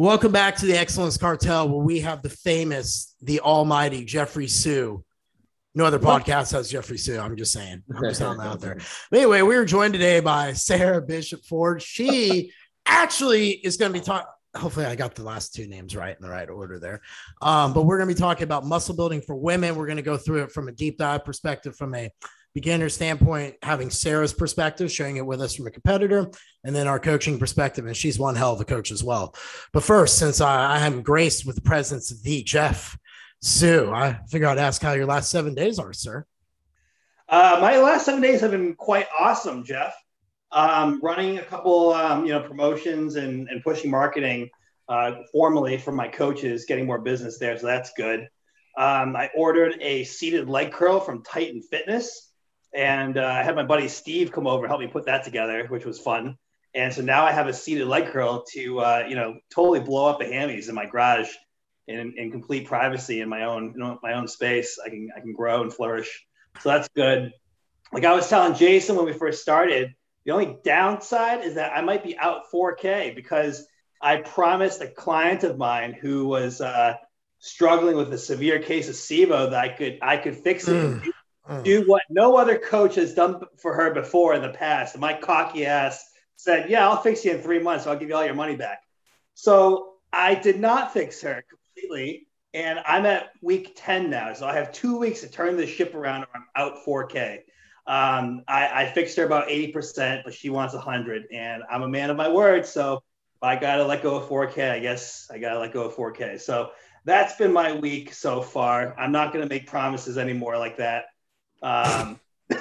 Welcome back to the Excellence Cartel, where we have the famous, the almighty Jeffrey Sue. No other podcast has Jeffrey Sue. I'm just saying. I'm just throwing that out there. But anyway, we were joined today by Sarah Bishop Ford. She actually is going to be talking. Hopefully, I got the last two names right in the right order there. But we're going to be talking about muscle building for women. We're going to go through it from a deep dive perspective, from a beginner standpoint, having Sarah's perspective, showing it with us from a competitor, and then our coaching perspective. And she's one hell of a coach as well. But first, since I am graced with the presence of the Jeff Sue, I figure I'd ask how your last 7 days are, sir. My last 7 days have been quite awesome, Jeff. Running a couple, promotions and pushing marketing formally for my coaches, getting more business there. So that's good. I ordered a seated leg curl from Titan Fitness. And I had my buddy Steve come over and help me put that together, which was fun. And so now I have a seated leg curl to, totally blow up the hammies in my garage in complete privacy in my own space. I can grow and flourish. So that's good. Like I was telling Jason when we first started, the only downside is that I might be out 4K because I promised a client of mine who was struggling with a severe case of SIBO that I could fix it and do what no other coach has done for her before in the past. And my cocky ass said, yeah, I'll fix you in 3 months. So I'll give you all your money back. So I did not fix her completely. And I'm at week 10 now. So I have 2 weeks to turn this ship around or I'm out 4K. I fixed her about 80%, but she wants 100. And I'm a man of my word. So if I got to let go of 4K, I guess I got to let go of 4K. So that's been my week so far. I'm not going to make promises anymore like that. Do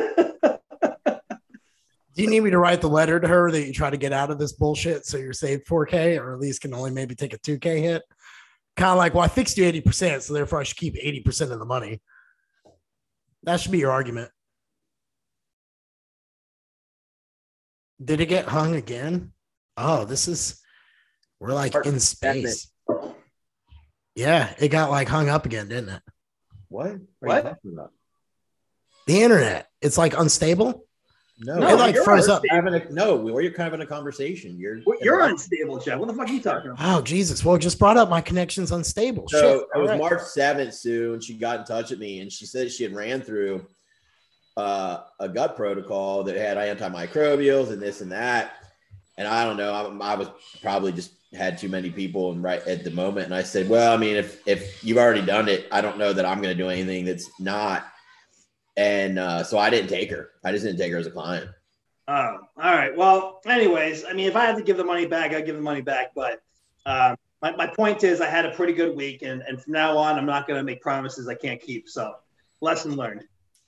you need me to write the letter to her that you try to get out of this bullshit so you're saved 4K or at least can only maybe take a 2K hit? Kind of like, well, I fixed you 80%, so therefore I should keep 80% of the money. That should be your argument. Did it get hung again? Oh, we're like in space. Yeah, it got like hung up again, didn't it? What? What? The internet. It's like unstable. No, it like froze up. We're kind of in a conversation. You're unstable, Jeff. What the fuck are you talking about? Oh, Jesus. Well, just brought up my connection's unstable. So Shit. it was March 7th, Sue, and she got in touch with me, and she said she had ran through a gut protocol that had antimicrobials and this and that. And I don't know. I was probably just had too many people right at the moment. And I said, well, I mean, if you've already done it, I don't know that I'm going to do anything that's not. And so I didn't take her. I just didn't take her as a client. Oh, all right. Well, anyways, I mean, if I had to give the money back, I'd give the money back. But my point is I had a pretty good week. And from now on, I'm not going to make promises I can't keep. So lesson learned.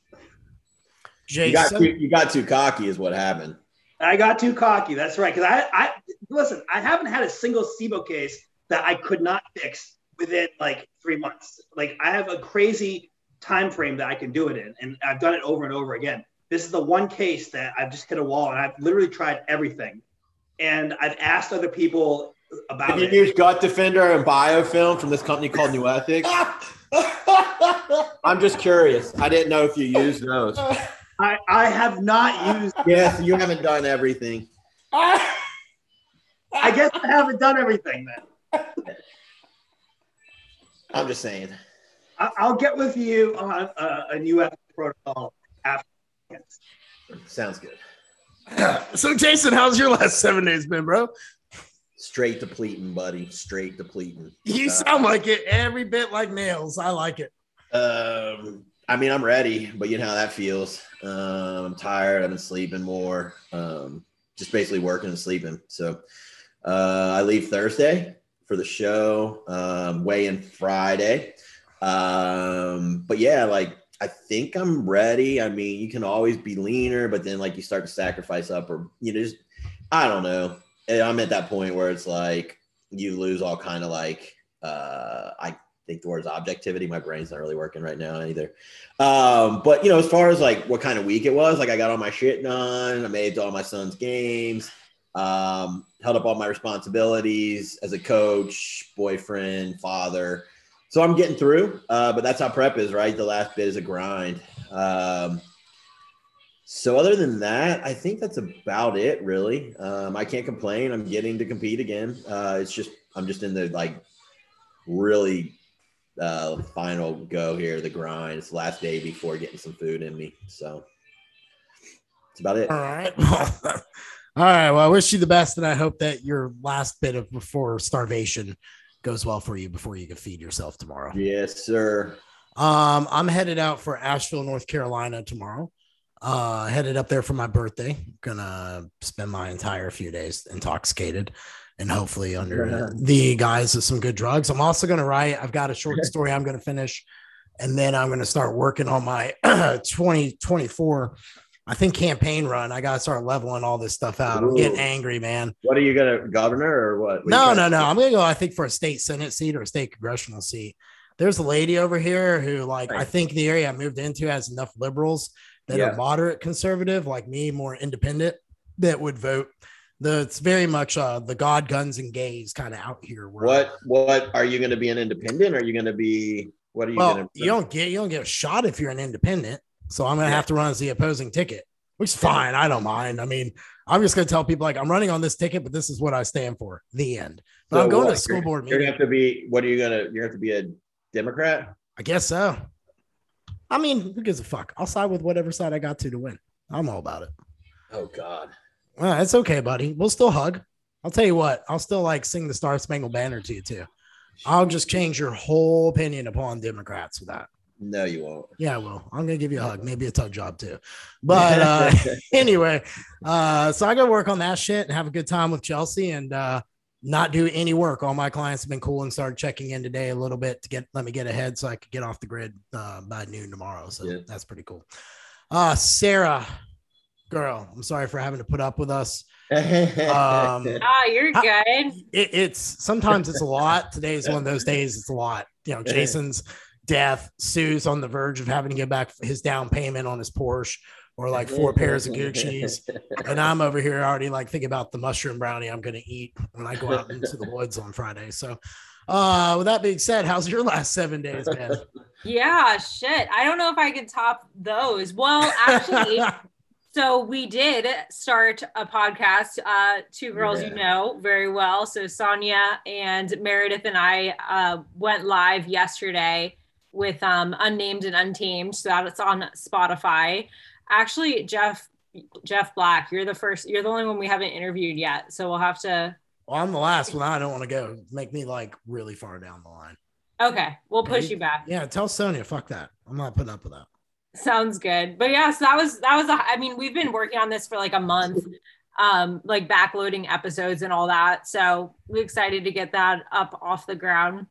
Jason? You got too cocky is what happened. I got too cocky. That's right. Because listen, I haven't had a single SIBO case that I could not fix within like 3 months. Like I have a crazy time frame that I can do it in, and I've done it over and over again. This is the one case that I've just hit a wall, and I've literally tried everything. And I've asked other people about it. Did you use Gut Defender and Biofilm from this company called New Ethics? I'm just curious. I didn't know if you used those. I have not used. Yes, you haven't done everything. I guess I haven't done everything then. I'm just saying. I'll get with you on a new protocol after. Sounds good. So, Jason, how's your last 7 days been, bro? Straight depleting, buddy. Straight depleting. You sound like it every bit like nails. I like it. I mean, I'm ready, but you know how that feels. I'm tired. I've been sleeping more. Just basically working and sleeping. So I leave Thursday for the show. Weigh in Friday. But yeah, like I think I'm ready. I mean, you can always be leaner, but then like you start to sacrifice up or, just, I don't know. I'm at that point where it's like you lose all kind of like, I think the word's objectivity. My brain's not really working right now either. But as far as like what kind of week it was, like I got all my shit done. I made all my son's games, held up all my responsibilities as a coach, boyfriend, father. So I'm getting through, but that's how prep is, right? The last bit is a grind. So other than that, I think that's about it, really. I can't complain. I'm getting to compete again. It's just I'm just in the like really final go here, the grind. It's the last day before getting some food in me. So that's about it. All right. All right. Well, I wish you the best, and I hope that your last bit of before starvation goes well for you before you can feed yourself tomorrow. Yes, sir. I'm headed out for Asheville, North Carolina tomorrow. Headed up there for my birthday. Gonna spend my entire few days intoxicated and hopefully under the guise of some good drugs. I'm also gonna write. I've got a short story I'm gonna finish, and then I'm gonna start working on my 2024. I think campaign run. I gotta start leveling all this stuff out. I'm getting angry, man. What are you gonna governor or what? No. I'm gonna go. I think for a state senate seat or a state congressional seat. There's a lady over here who, like, I think the area I moved into has enough liberals that are moderate conservative, like me, more independent, that would vote. It's very much the God, guns, and gays kind of out here. What are you going to be an independent? Are you going to be? What are you going to? You don't get a shot if you're an independent. So I'm going to have to run as the opposing ticket, which is fine. I don't mind. I mean, I'm just going to tell people like I'm running on this ticket, but this is what I stand for. The end. But I'm going to school board meeting. You're going to have to be. What are you going to? You're going to have to be a Democrat? I guess so. I mean, who gives a fuck? I'll side with whatever side I got to win. I'm all about it. Oh God. Well, it's okay, buddy. We'll still hug. I'll tell you what. I'll still like sing the Star Spangled Banner to you too. I'll just change your whole opinion upon Democrats with that. No, you won't. Yeah, well, I'm gonna give you a hug, maybe a tug job too. But anyway, so I gotta work on that shit and have a good time with Chelsea and not do any work. All my clients have been cool and started checking in today a little bit to let me get ahead so I could get off the grid by noon tomorrow. So that's pretty cool. Sarah, girl, I'm sorry for having to put up with us. You're good. It's sometimes it's a lot. Today is one of those days. It's a lot. You know, Jason's death. Sue's on the verge of having to get back his down payment on his Porsche or like 4 pairs of Gucci's. And I'm over here already like thinking about the mushroom brownie I'm going to eat when I go out into the woods on Friday. So with that being said, how's your last 7 days, man? Yeah, shit. I don't know if I could top those. Well, actually, so we did start a podcast, two girls you know very well. So Sonia and Meredith and I went live yesterday with Unnamed and Untamed. So that's on Spotify. Actually, Jeff Black, you're the only one we haven't interviewed yet. So we'll have to. Well, I'm the last one. I don't want to go. Make me like really far down the line. Okay. We'll push you back. Yeah. Tell Sonia, fuck that. I'm not putting up with that. Sounds good. But yeah, so I mean, we've been working on this for like a month, like backloading episodes and all that. So we're excited to get that up off the ground.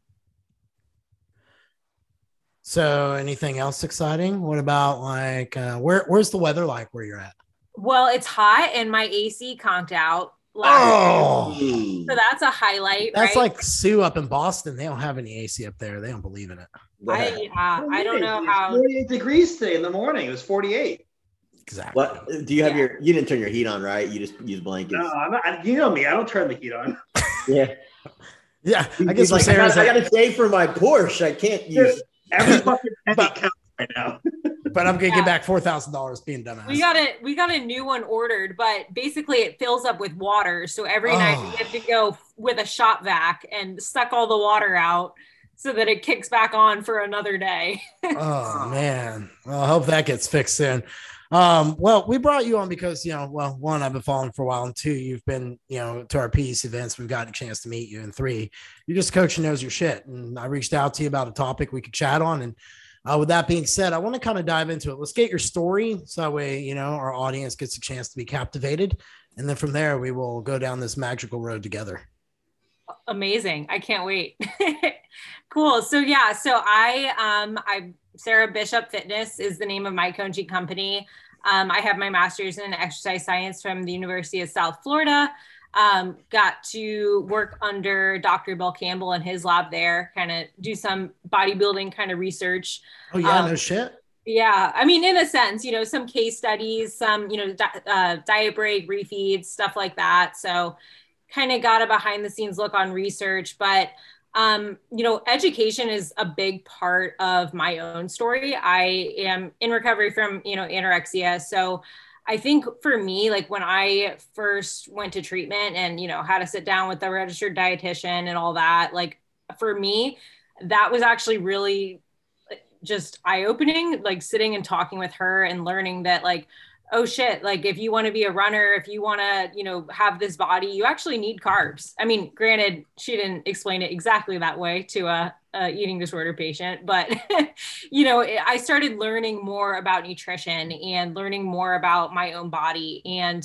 So anything else exciting? What about like, where's the weather like where you're at? Well, it's hot and my AC conked out. So that's a highlight. That's right? like Sue up in Boston. They don't have any AC up there. They don't believe in it. I don't know how. 48 degrees today in the morning. It was 48. Exactly. What do you have you didn't turn your heat on, right? You just use blankets. No, I'm not, you know me. I don't turn the heat on. Yeah. Yeah. I guess like, I got to save for my Porsche. I can't use every fucking penny counts right now. But I'm gonna get back $4,000 being dumbass. We got a new one ordered, but basically it fills up with water. So every night we have to go with a shop vac and suck all the water out so that it kicks back on for another day. Oh man. Well, I hope that gets fixed soon. Well, we brought you on because, you know, well, one, I've been following for a while, and two, you've been, you know, to our peace events. We've got a chance to meet you, and three, you're just a coach who knows your shit. And I reached out to you about a topic we could chat on. And with that being said, I want to kind of dive into it. Let's get your story. So that way, you know, our audience gets a chance to be captivated. And then from there, we will go down this magical road together. Amazing. I can't wait. Cool. So yeah, so I Sarah Bishop Fitness is the name of my coaching company. I have my master's in exercise science from the University of South Florida. Got to work under Dr. Bill Campbell in his lab there, kind of do some bodybuilding kind of research. Oh yeah, no shit. Yeah. I mean, in a sense, you know, some case studies, some, you know, diet break, refeeds, stuff like that. So kind of got a behind the scenes look on research, but you know, education is a big part of my own story. I am in recovery from, you know, anorexia. So I think for me, like when I first went to treatment and, had to sit down with the registered dietitian and all that, like for me, that was actually really just eye-opening, like sitting and talking with her and learning that like, oh shit, like if you want to be a runner, if you want to, have this body, you actually need carbs. I mean, granted, she didn't explain it exactly that way to a eating disorder patient, but I started learning more about nutrition and learning more about my own body. And,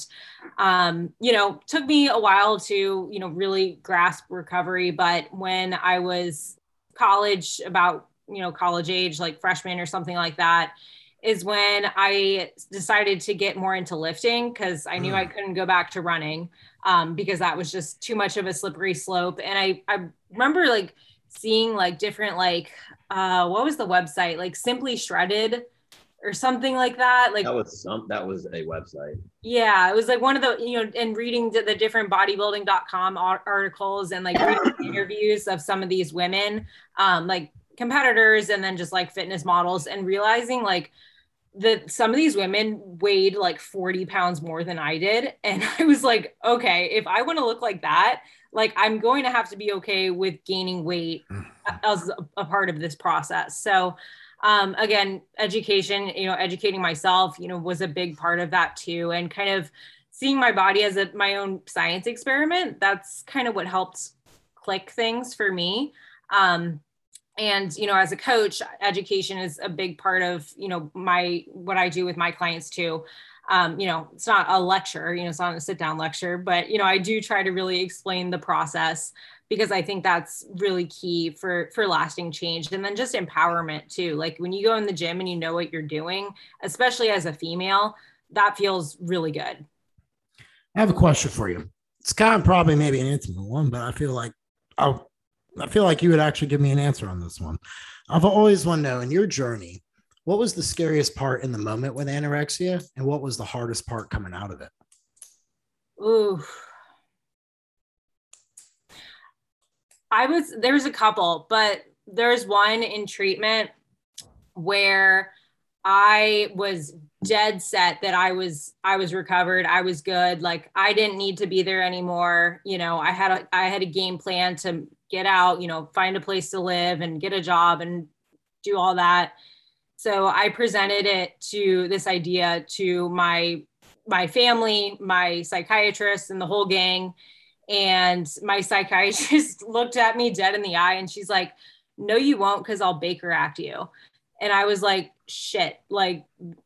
took me a while to, really grasp recovery. But when I was college, about, college age, like freshman or something like that, is when I decided to get more into lifting, because I knew I couldn't go back to running because that was just too much of a slippery slope. And I remember like seeing like different, like, what was the website? Like Simply Shredded or something like that. Like that was a website. Yeah. It was like one of the, and reading the different bodybuilding.com articles and like reading interviews of some of these women, like competitors and then just like fitness models, and realizing like that some of these women weighed like 40 pounds more than I did. And I was like, okay, if I want to look like that, like I'm going to have to be okay with gaining weight as a part of this process. So again, education, educating myself, was a big part of that too. And kind of seeing my body as my own science experiment. That's kind of what helped click things for me. And, as a coach, education is a big part of, what I do with my clients too. It's not a lecture, it's not a sit down lecture, but, I do try to really explain the process, because I think that's really key for lasting change. And then just empowerment too. Like when you go in the gym and you know what you're doing, especially as a female, that feels really good. I have a question for you. It's kind of probably maybe an intimate one, but I feel like you would actually give me an answer on this one. I've always wanted to know, in your journey, what was the scariest part in the moment with anorexia, and what was the hardest part coming out of it? Ooh. There's a couple, but there's one in treatment where I was dead set that I was recovered. I was good. Like I didn't need to be there anymore. I had a game plan to get out, find a place to live and get a job and do all that. So I presented this idea to my family, my psychiatrist, and the whole gang. And my psychiatrist looked at me dead in the eye and she's like, "No, you won't, because I'll Baker Act you." And I was like, shit, like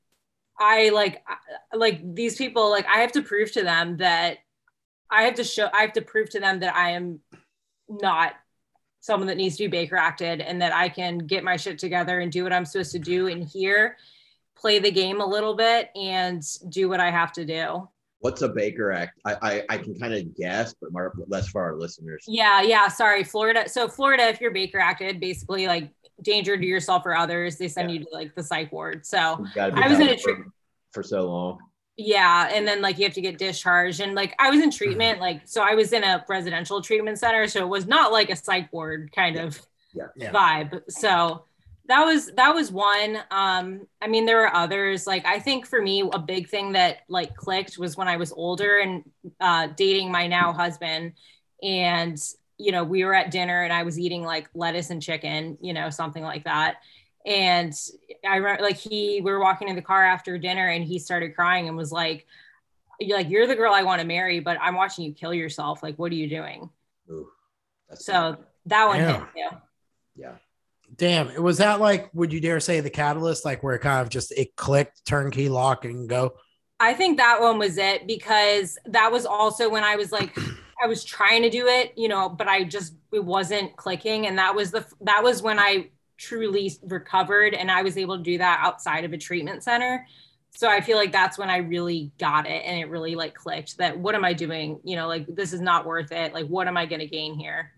these people, like I have to prove to them that I have to prove to them that I am not someone that needs to be Baker acted, and that I can get my shit together and do what I'm supposed to do in here, play the game a little bit and do what I have to do. What's a Baker Act? I can kind of guess, but less for our listeners. Yeah. Sorry. Florida. So Florida, if you're Baker acted, basically like danger to yourself or others, they send you to like the psych ward. So I was in a treatment for so long. Yeah. And then like you have to get discharged, and like I was in treatment, like, so I was in a residential treatment center. So it was not like a psych ward kind of vibe. So that was one. I mean, there were others. Like, I think for me, a big thing that like clicked was when I was older and dating my now husband. And, we were at dinner and I was eating like lettuce and chicken, something like that. And I remember like we were walking in the car after dinner and he started crying and was like, "You're the girl I want to marry, but I'm watching you kill yourself. Like, what are you doing?" Ooh, so that one hit too. Yeah. Damn. Was that like, would you dare say the catalyst, like where it kind of just, it clicked, turnkey, lock and go? I think that one was it, because that was also when I was like, I was trying to do it, but it wasn't clicking. And that was when I truly recovered, and I was able to do that outside of a treatment center. So I feel like that's when I really got it, and it really like clicked that, what am I doing? Like, this is not worth it. Like, what am I going to gain here?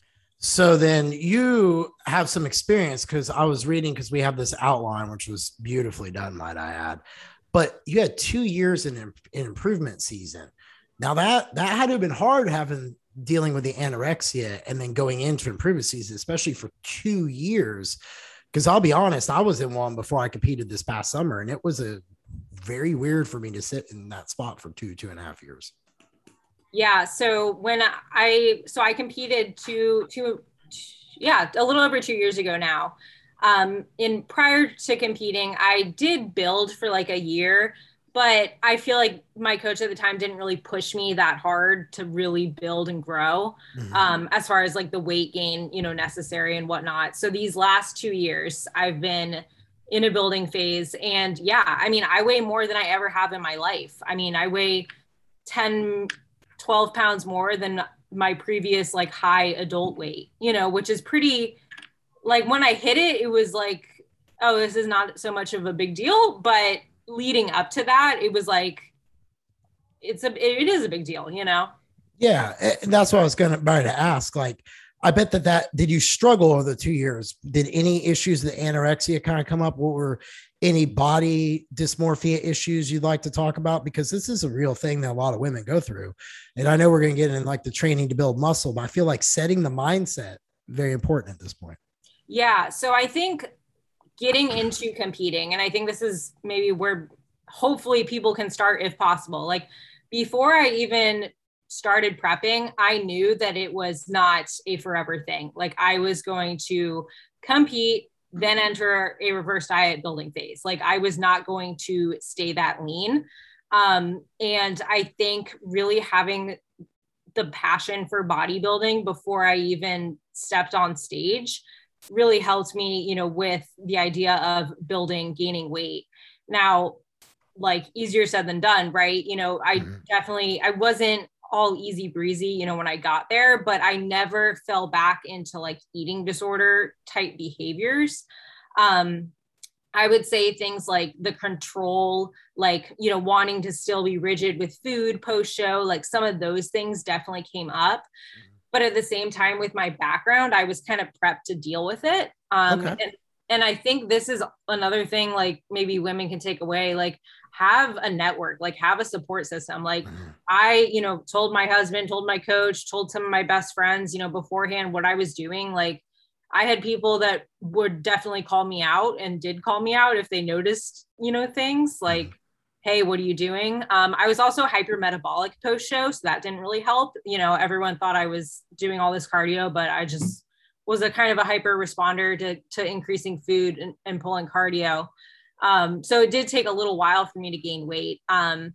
So then you have some experience, because I was reading, because we have this outline, which was beautifully done, might I add, but you had 2 years in improvement season. Now that had to have been hard, dealing with the anorexia and then going into improvement season, especially for 2 years. Because I'll be honest, I was in one before I competed this past summer, and it was a very weird for me to sit in that spot for 2.5 years. Yeah. So when I competed a little over 2 years ago now. In prior to competing, I did build for like a year, but I feel like my coach at the time didn't really push me that hard to really build and grow, as far as like the weight gain, necessary and whatnot. So these last 2 years, I've been in a building phase. And yeah, I mean, I weigh more than I ever have in my life. I mean, I weigh 10, 12 pounds more than my previous like high adult weight, which is pretty, like when I hit it, it was like, oh, this is not so much of a big deal. But leading up to that, it was like, it is a big deal, Yeah. And that's what I was about to ask. Like, I bet that did you struggle over the 2 years? Did any issues, the anorexia kind of come up? What were any body dysmorphia issues you'd like to talk about? Because this is a real thing that a lot of women go through. And I know we're going to get in like the training to build muscle, but I feel like setting the mindset very important at this point. Yeah. So I think getting into competing, and I think this is maybe where hopefully people can start if possible. Like before I even started prepping, I knew that it was not a forever thing. Like I was going to compete, then enter a reverse diet building phase. Like I was not going to stay that lean. And I think really having the passion for bodybuilding before I even stepped on stage really helped me, with the idea of gaining weight. Now, like easier said than done, right? I wasn't all easy breezy, when I got there, but I never fell back into like eating disorder type behaviors. I would say things like the control, like, wanting to still be rigid with food post show, like some of those things definitely came up. But at the same time, with my background, I was kind of prepped to deal with it. And I think this is another thing, like maybe women can take away, like have a network, like have a support system. Like I, told my husband, told my coach, told some of my best friends, beforehand what I was doing. Like I had people that would definitely call me out and did call me out if they noticed, things like, hey, what are you doing? I was also hypermetabolic post show, so that didn't really help. Everyone thought I was doing all this cardio, but I just was a kind of a hyper responder to increasing food and pulling cardio. So it did take a little while for me to gain weight. And,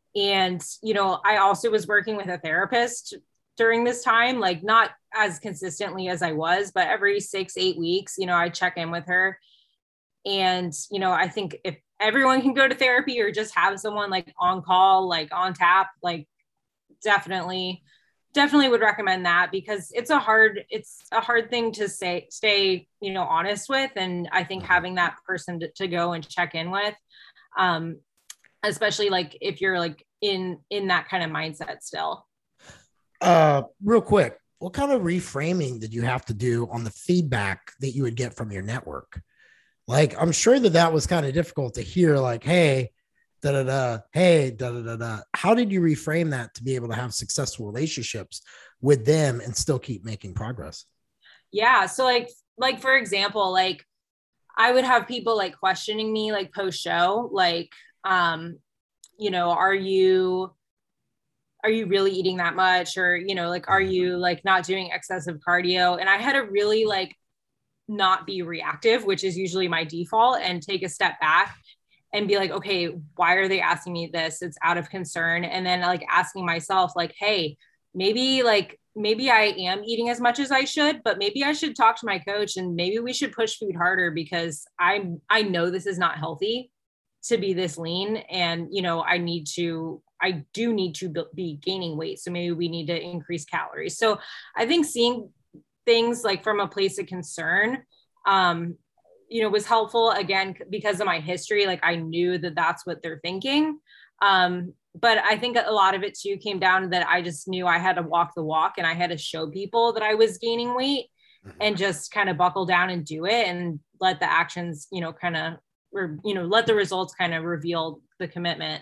I also was working with a therapist during this time, like not as consistently as I was, but every 6-8 weeks, I check in with her. And, I think if everyone can go to therapy or just have someone like on call, like on tap, like definitely would recommend that, because it's a hard thing to stay, honest with. And I think having that person to go and check in with, especially like if you're like in that kind of mindset still. Real quick, what kind of reframing did you have to do on the feedback that you would get from your network? Like, I'm sure that was kind of difficult to hear, like, hey, hey, How did you reframe that to be able to have successful relationships with them and still keep making progress? Yeah. So like, for example, like I would have people like questioning me, like post show, like, are you really eating that much? Or, like, are you like not doing excessive cardio? And I had to really like not be reactive, which is usually my default, and take a step back and be like, okay, why are they asking me this? It's out of concern. And then like asking myself like, hey, maybe I am eating as much as I should, but maybe I should talk to my coach and maybe we should push food harder, because I know this is not healthy to be this lean. And, I do need to be gaining weight. So maybe we need to increase calories. So I think seeing things like from a place of concern, was helpful, again, because of my history. Like I knew that that's what they're thinking. But I think a lot of it too came down to that I just knew I had to walk the walk and I had to show people that I was gaining weight and just kind of buckle down and do it and let the actions, let the results kind of reveal the commitment.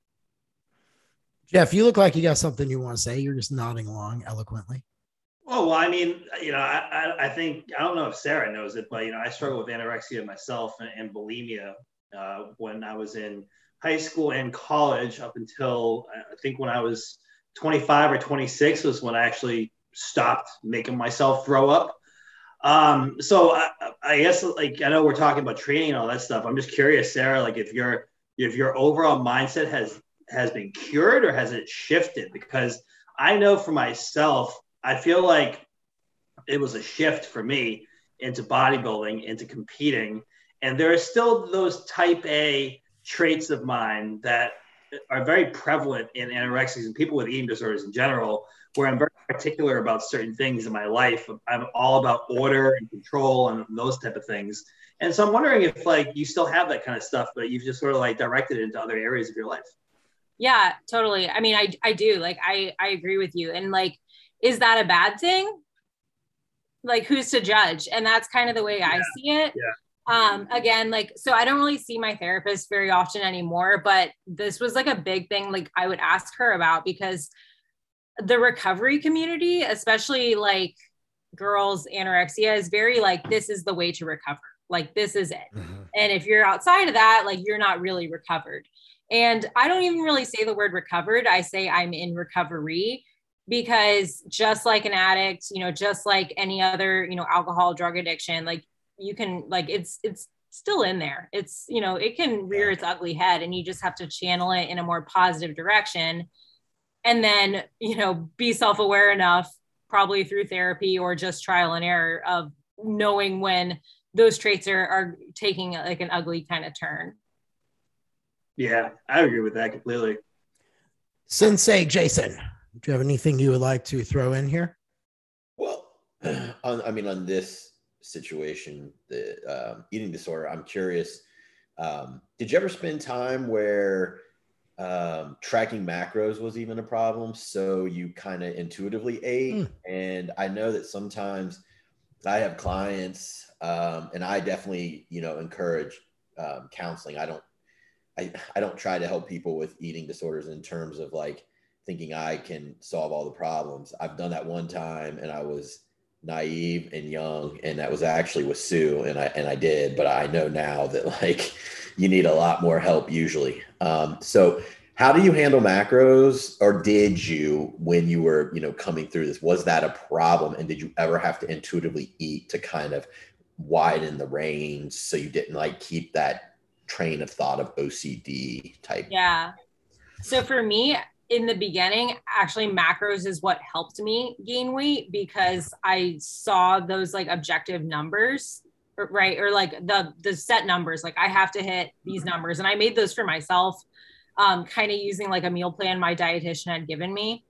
Jeff, you look like you got something you want to say. You're just nodding along eloquently. Oh, well, I mean, I think, I don't know if Sarah knows it, but, I struggle with anorexia myself and bulimia when I was in high school and college up until I think when I was 25 or 26 was when I actually stopped making myself throw up. So I guess like I know we're talking about training and all that stuff. I'm just curious, Sarah, like if your overall mindset has been cured or has it shifted? Because I know for myself, I feel like it was a shift for me into bodybuilding, into competing. And there are still those type A traits of mine that are very prevalent in anorexics and people with eating disorders in general, where I'm very particular about certain things in my life. I'm all about order and control and those type of things. And so I'm wondering if like you still have that kind of stuff, but you've just sort of like directed it into other areas of your life. Yeah, totally. I mean, I do like, I agree with you. And like, is that a bad thing? Like who's to judge? And that's kind of the way I see it. Again, like, so I don't really see my therapist very often anymore, but this was like a big thing. Like I would ask her about, because the recovery community, especially like girls anorexia, is very like, this is the way to recover. Like, this is it. Mm-hmm. And if you're outside of that, like you're not really recovered. And I don't even really say the word recovered. I say I'm in recovery, because just like an addict, you know, just like any other, you know, alcohol, drug addiction, like you can, like, it's still in there. It's, you know, it can rear its ugly head, and you just have to channel it in a more positive direction. And then, you know, be self-aware enough, probably through therapy or just trial and error, of knowing when those traits are taking like an ugly kind of turn. Yeah, I agree with that completely. Sensei Jason, do you have anything you would like to throw in here? Well, on this situation, the eating disorder, I'm curious, did you ever spend time where tracking macros was even a problem, so you kind of intuitively ate? And I know that sometimes I have clients, and I definitely, you know, encourage counseling. I don't try to help people with eating disorders in terms of like thinking I can solve all the problems. I've done that one time, and I was naive and young, and that was actually with Sue, and I did, but I know now that like you need a lot more help usually. So how do you handle macros, or did you, when you were, you know, coming through this? Was that a problem, and did you ever have to intuitively eat to kind of widen the range so you didn't like keep that train of thought of OCD type? Yeah. So for me, in the beginning, actually macros is what helped me gain weight, because I saw those like objective numbers, right? Or like the set numbers, like I have to hit these numbers. And I made those for myself, kind of using like a meal plan my dietitian had given me.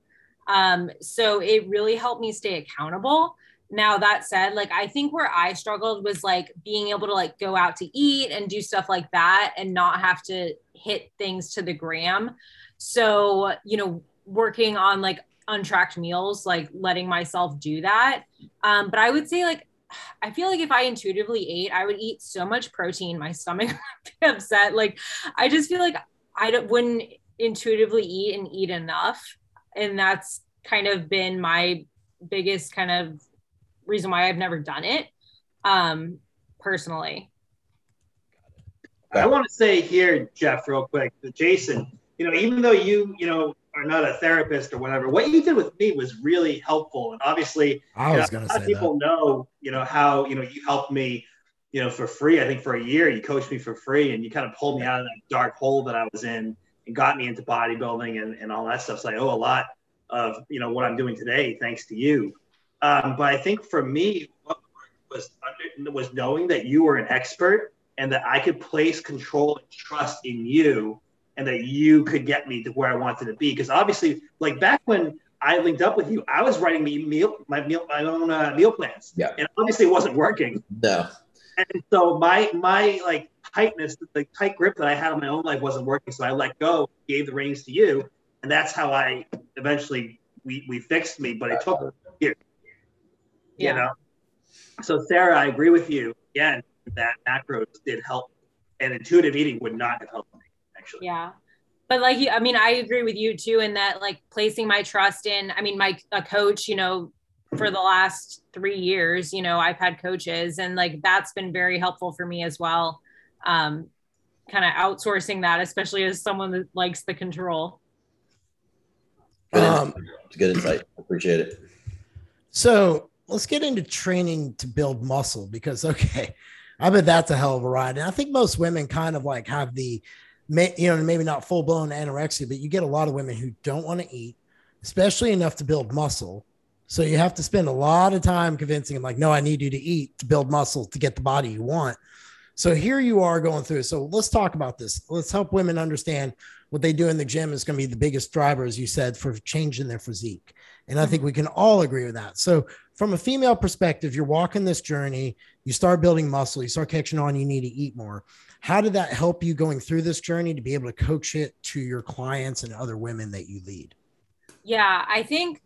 So it really helped me stay accountable. Now that said, like, I think where I struggled was like being able to like go out to eat and do stuff like that and not have to hit things to the gram. So, you know, working on like untracked meals, like letting myself do that. But I would say like, I feel like if I intuitively ate, I would eat so much protein, my stomach would be upset. Like, I just feel like wouldn't intuitively eat and eat enough. And that's kind of been my biggest kind of reason why I've never done it, personally. I want to say here, Jeff, real quick, that Jason, you know, even though you know, are not a therapist or whatever, what you did with me was really helpful. And obviously, I was going to say people know, you know, how, you know, you helped me, you know, for free. I think for a year, you coached me for free, and you kind of pulled me out of that dark hole that I was in and got me into bodybuilding and all that stuff. So I owe a lot of, you know, what I'm doing today thanks to you. But I think for me, what was knowing that you were an expert and that I could place control and trust in you, and that you could get me to where I wanted to be. Because obviously, like back when I linked up with you, I was writing my own meal plans, and obviously it wasn't working. No. And so my like tightness, the tight grip that I had on my own life wasn't working. So I let go, gave the reins to you, and that's how I eventually we fixed me. But it took years. You know, so Sarah, I agree with you again that macros did help, and intuitive eating would not have helped me actually. Yeah, but like I mean, I agree with you too in that like placing my trust in. I mean, a coach, you know, for the last 3 years, you know, I've had coaches, and like that's been very helpful for me as well. kind of outsourcing that, especially as someone that likes the control. It's good insight. Appreciate it. So let's get into training to build muscle because, okay, I bet that's a hell of a ride. And I think most women kind of like have the, maybe not full blown anorexia, but you get a lot of women who don't want to eat, especially enough to build muscle. So you have to spend a lot of time convincing them like, no, I need you to eat to build muscle to get the body you want. So here you are going through. So let's talk about this. Let's help women understand what they do in the gym is going to be the biggest driver, as you said, for changing their physique. And I think we can all agree with that. So from a female perspective, you're walking this journey, you start building muscle, you start catching on, you need to eat more. How did that help you going through this journey to be able to coach it to your clients and other women that you lead? Yeah, I think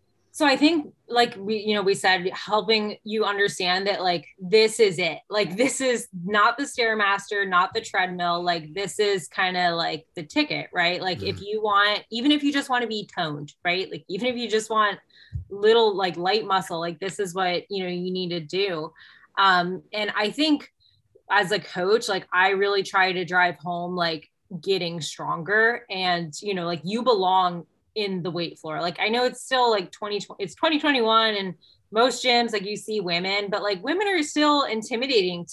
like we said, helping you understand that like, this is it. Like, this is not the Stairmaster, not the treadmill. Like, this is kind of like the ticket, right? Like if you want, even if you just want to be toned, right? Like, even if you just want little like light muscle, like this is what, you need to do. And I think as a coach, like I really try to drive home, like getting stronger and, like you belong in the weight floor. Like I know it's still like it's 2021 and most gyms, like you see women, but like women are still intimidated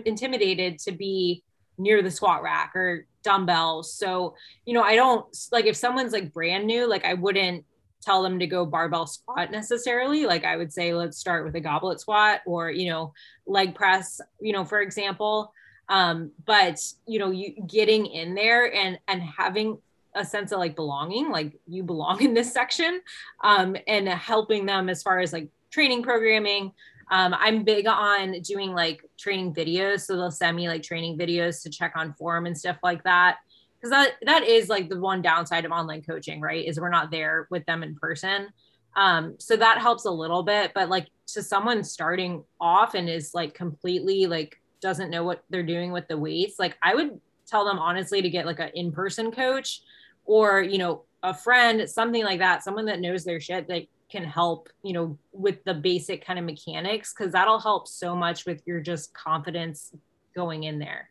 to be near the squat rack or dumbbells. So, I don't like if someone's like brand new, like I wouldn't tell them to go barbell squat necessarily. Like I would say, let's start with a goblet squat or, leg press, for example. But you getting in there and having a sense of like belonging, like you belong in this section, and helping them as far as like training programming. I'm big on doing like training videos. So they'll send me like training videos to check on form and stuff like that. Cause that is like the one downside of online coaching, right? Is we're not there with them in person. So that helps a little bit, but like to someone starting off and is like completely like doesn't know what they're doing with the weights, like I would tell them honestly to get like an in-person coach or, a friend, something like that, someone that knows their shit that can help, with the basic kind of mechanics. Cause that'll help so much with your just confidence going in there.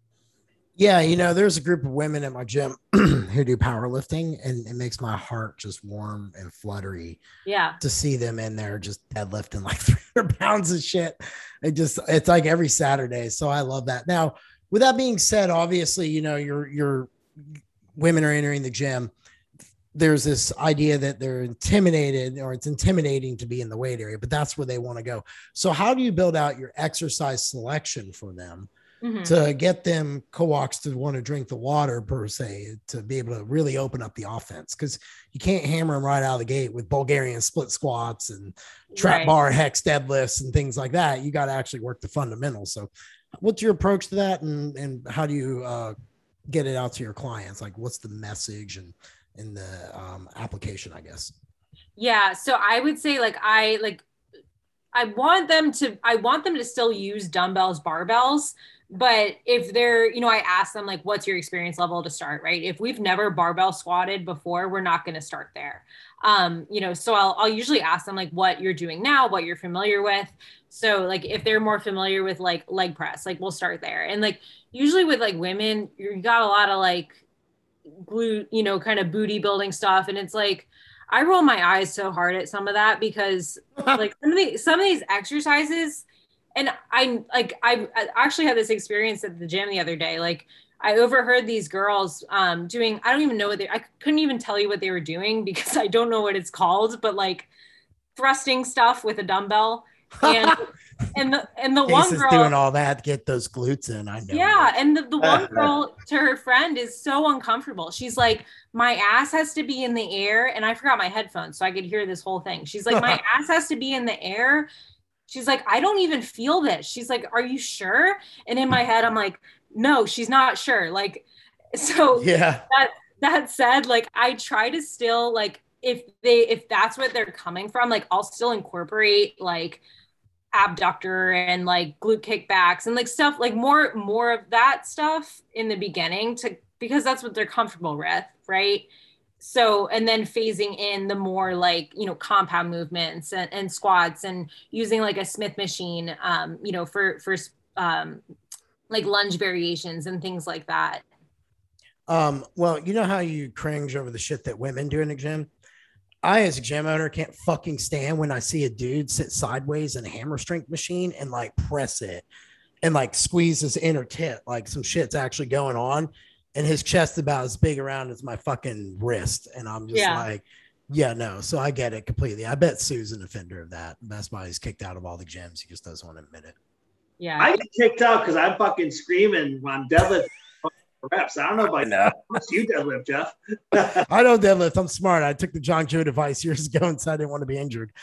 Yeah. There's a group of women at my gym who do powerlifting and it makes my heart just warm and fluttery. Yeah. To see them in there just deadlifting like 300 pounds of shit. It's like every Saturday. So I love that. Now, with that being said, obviously, your women are entering the gym. There's this idea that they're intimidated or it's intimidating to be in the weight area, but that's where they want to go. So how do you build out your exercise selection for them to get them co-ops to want to drink the water per se, to be able to really open up the offense? Because you can't hammer them right out of the gate with Bulgarian split squats and trap bar hex deadlifts and things like that. You got to actually work the fundamentals. So what's your approach to that? And how do you get it out to your clients? Like what's the message and the application, I guess? Yeah. So I would say I want them to still use dumbbells, barbells. But if they're, I ask them like, what's your experience level to start, right? If we've never barbell squatted before, we're not going to start there. So I'll usually ask them like what you're doing now, what you're familiar with. So like, if they're more familiar with like leg press, like we'll start there. And like, usually with like women, you got a lot of like glute, kind of booty building stuff. And it's like, I roll my eyes so hard at some of that because like some of these exercises, and I actually had this experience at the gym the other day. Like I overheard these girls doing, I don't even know I couldn't even tell you what they were doing because I don't know what it's called, but like thrusting stuff with a dumbbell. And the one girl doing all that to get those glutes in. I know. Yeah. And the one girl to her friend is so uncomfortable. She's like, my ass has to be in the air. And I forgot my headphones so I could hear this whole thing. She's like, my ass has to be in the air. She's like, I don't even feel this. She's like, are you sure? And in my head, I'm like, no, she's not sure. Like, so yeah. That said, like, I try to still like, if that's what they're coming from, like, I'll still incorporate like abductor and like glute kickbacks and like stuff like more of that stuff in the beginning because that's what they're comfortable with. Right. So, and then phasing in the more like, compound movements and squats and using like a Smith machine, for like lunge variations and things like that. Well, you know how you cringe over the shit that women do in the gym? I, as a gym owner, can't fucking stand when I see a dude sit sideways in a hammer strength machine and like press it and like squeeze his inner tit, like some shit's actually going on, and his chest about as big around as my fucking wrist. And I'm just like, yeah, no. So I get it completely. I bet Sue's an offender of that. That's why he's kicked out of all the gyms. He just doesn't want to admit it. Yeah. I get kicked out because I'm fucking screaming when I'm deadlift reps. I don't know about how much you deadlift, Jeff. I don't deadlift. I'm smart. I took the John Joe device years ago and said I didn't want to be injured.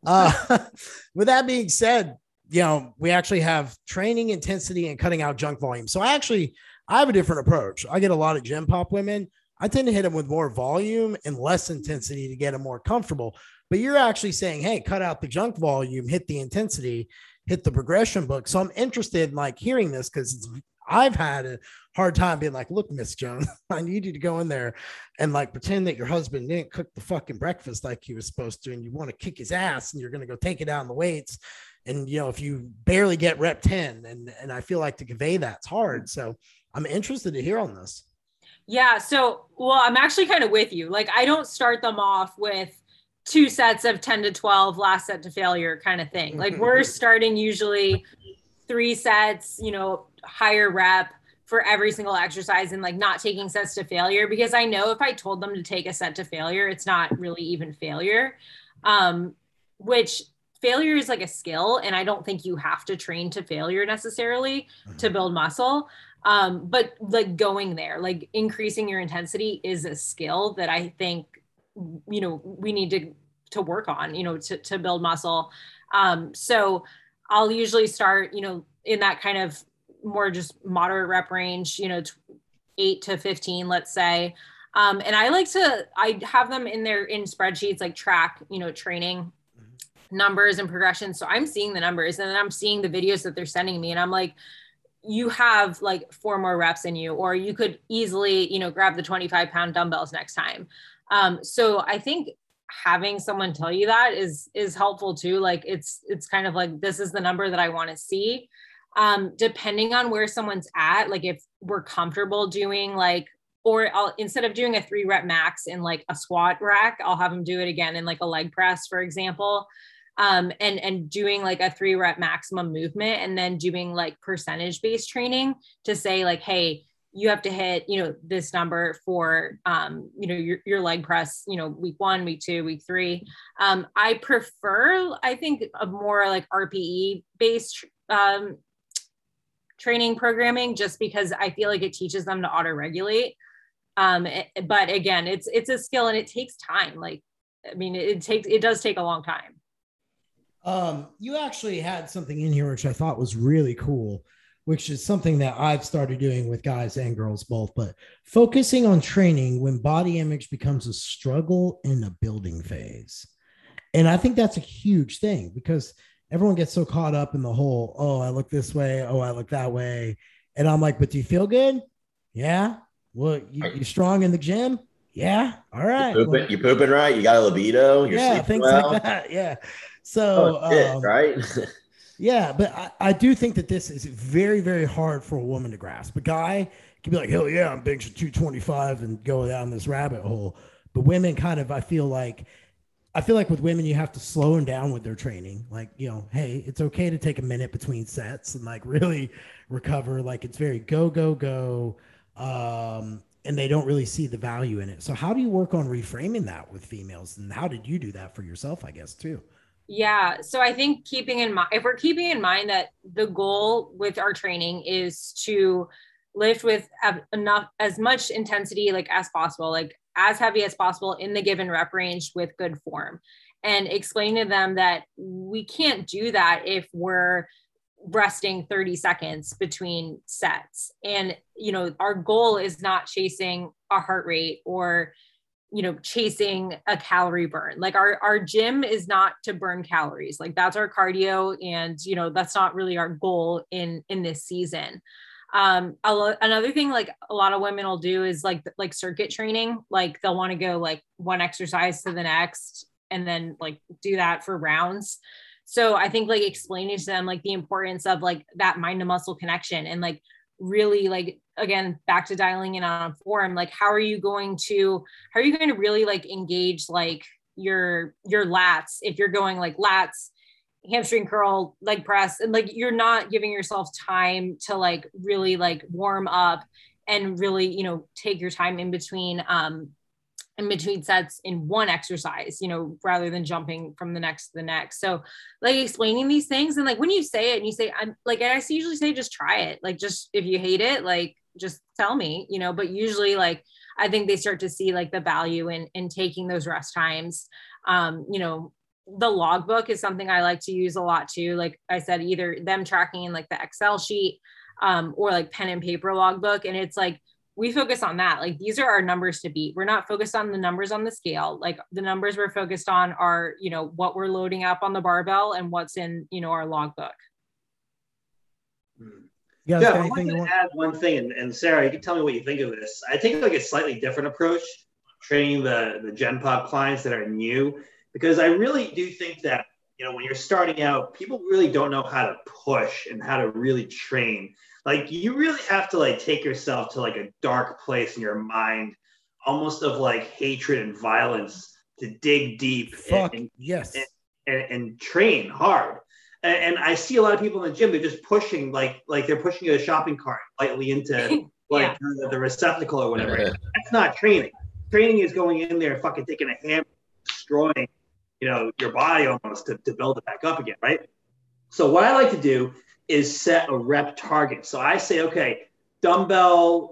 With that being said, you know, we actually have training intensity and cutting out junk volume. So I have a different approach. I get a lot of gym pop women. I tend to hit them with more volume and less intensity to get them more comfortable. But you're actually saying, hey, cut out the junk volume, hit the intensity, hit the progression book. So I'm interested in like hearing this because I've had a hard time being like, look, Miss Jones, I need you to go in there and like pretend that your husband didn't cook the fucking breakfast like he was supposed to. And you want to kick his ass and you're going to go take it down the weights. And, you know, if you barely get rep 10 and I feel like to convey that's hard. So I'm interested to hear on this. Yeah. So, well, I'm actually kind of with you. Like, I don't start them off with 2 sets of 10 to 12, last set to failure kind of thing. Like, we're starting usually 3 sets, you know, higher rep for every single exercise and like not taking sets to failure, because I know if I told them to take a set to failure, it's not really even failure, which failure is like a skill. And I don't think you have to train to failure necessarily to build muscle. But like going there, like increasing your intensity is a skill that I think, you know, we need to work on, you know, to build muscle. So I'll usually start, you know, in that kind of more just moderate rep range, you know, 8 to 15, let's say. And I have them in spreadsheets, like track, you know, training numbers and progression. So I'm seeing the numbers and then I'm seeing the videos that they're sending me. And I'm like, you have like 4 more reps in you, or you could easily, you know, grab the 25-pound dumbbells next time. So I think having someone tell you that is helpful too. Like it's kind of like, this is the number that I want to see. Depending on where someone's at, like if we're comfortable doing like, or instead of doing a 3 rep max in like a squat rack, I'll have them do it again in like a leg press, for example. And doing like a 3 rep maximum movement, and then doing like percentage based training to say like, hey, you have to hit, you know, this number for, you know, your leg press, you know, week 1, week 2, week 3. I prefer, I think, a more like RPE based, training programming, just because I feel like it teaches them to auto regulate. But again, it's a skill and it takes time. Like, I mean, it does take a long time. You actually had something in here, which I thought was really cool, which is something that I've started doing with guys and girls both, but focusing on training when body image becomes a struggle in a building phase. And I think that's a huge thing because everyone gets so caught up in the whole, oh, I look this way. Oh, I look that way. And I'm like, but do you feel good? Yeah. Well, you strong in the gym? Yeah. All right. You're pooping right. You got a libido. You're yeah. sleeping Things well. like that. Yeah. So, right. yeah, but I do think that this is very, very hard for a woman to grasp. A guy can be like, hell yeah, I'm benching 225 and go down this rabbit hole. But women kind of, I feel like with women, you have to slow them down with their training. Like, you know, hey, it's okay to take a minute between sets and like really recover. Like it's very go, go, go. And they don't really see the value in it. So how do you work on reframing that with females? And how did you do that for yourself, I guess, too? Yeah. So I think if we're keeping in mind that the goal with our training is to lift with as much intensity, like as possible, like as heavy as possible in the given rep range with good form, and explain to them that we can't do that if we're resting 30 seconds between sets. And, you know, our goal is not chasing a heart rate or, you know, chasing a calorie burn. Like our gym is not to burn calories. Like that's our cardio. And, you know, that's not really our goal in this season. Another thing, like a lot of women will do is like circuit training. Like they'll want to go like one exercise to the next and then like do that for rounds. So I think like explaining to them like the importance of like that mind to muscle connection and like really like, again, back to dialing in on form, like how are you going to really like engage like your lats, if you're going like lats, hamstring curl, leg press, and like you're not giving yourself time to like really like warm up and really, you know, take your time in between sets in one exercise, you know, rather than jumping from the next to the next. So like explaining these things, and like when you say it and you say, I'm like, and I usually say, just try it. Like, just, if you hate it, like, just tell me, you know, but usually like, I think they start to see like the value in taking those rest times. You know, the logbook is something I like to use a lot too. Like I said, either them tracking in like the Excel sheet, or like pen and paper logbook. And it's like, we focus on that. Like, these are our numbers to beat. We're not focused on the numbers on the scale. Like, the numbers we're focused on are, you know, what we're loading up on the barbell and what's in, you know, our logbook. Yeah, I want to add one thing, and Sarah, you can tell me what you think of this. I think like a slightly different approach training the Gen Pop clients that are new, because I really do think that, you know, when you're starting out, people really don't know how to push and how to really train. Like, you really have to like take yourself to like a dark place in your mind, almost of like hatred and violence, to dig deep and train hard. And I see a lot of people in the gym, they're just pushing like they're pushing a shopping cart lightly into like the receptacle or whatever. That's not training. Training is going in there and fucking taking a hammer, destroying, you know, your body almost to build it back up again, right? So what I like to do is set a rep target. So I say, okay, dumbbell,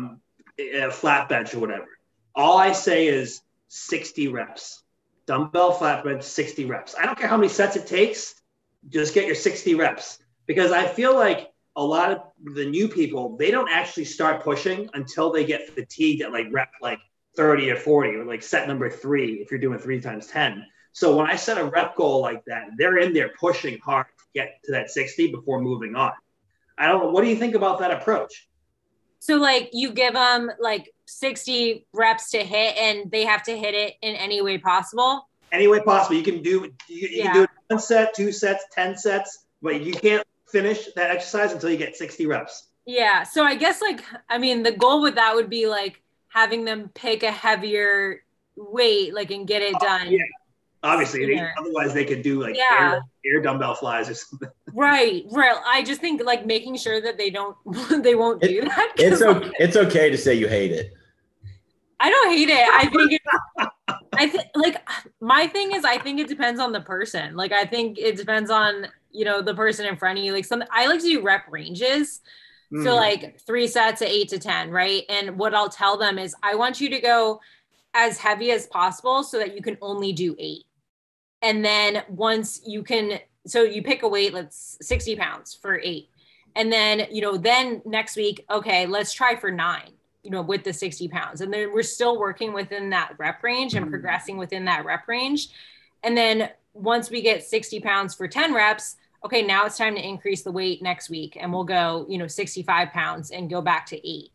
flat bench or whatever. All I say is 60 reps. Dumbbell, flat bench, 60 reps. I don't care how many sets it takes. Just get your 60 reps. Because I feel like a lot of the new people, they don't actually start pushing until they get fatigued at like rep like 30 or 40, or like set number 3 if you're doing 3 times 10. So when I set a rep goal like that, they're in there pushing hard to get to that 60 before moving on. I don't know. What do you think about that approach? So like, you give them like 60 reps to hit, and they have to hit it in any way possible. Any way possible. You can do you can do 1 set, 2 sets, 10 sets, but you can't finish that exercise until you get 60 reps. Yeah. So I guess like, I mean, the goal with that would be like having them pick a heavier weight, like, and get it done. Yeah. Obviously, otherwise they could do like air dumbbell flies or something. Right. I just think like making sure that they won't do that. It's okay to say you hate it. I don't hate it. I think like, my thing is, I think it depends on the person. Like, I think it depends on, you know, the person in front of you. Like, I like to do rep ranges. So like 3 sets at 8 to 10, right? And what I'll tell them is, I want you to go as heavy as possible so that you can only do 8. And then once you can, so you pick a weight, let's 60 pounds for 8. And then, you know, then next week, okay, let's try for 9, you know, with the 60 pounds. And then we're still working within that rep range and progressing within that rep range. And then once we get 60 pounds for 10 reps, okay, now it's time to increase the weight next week. And we'll go, you know, 65 pounds and go back to 8.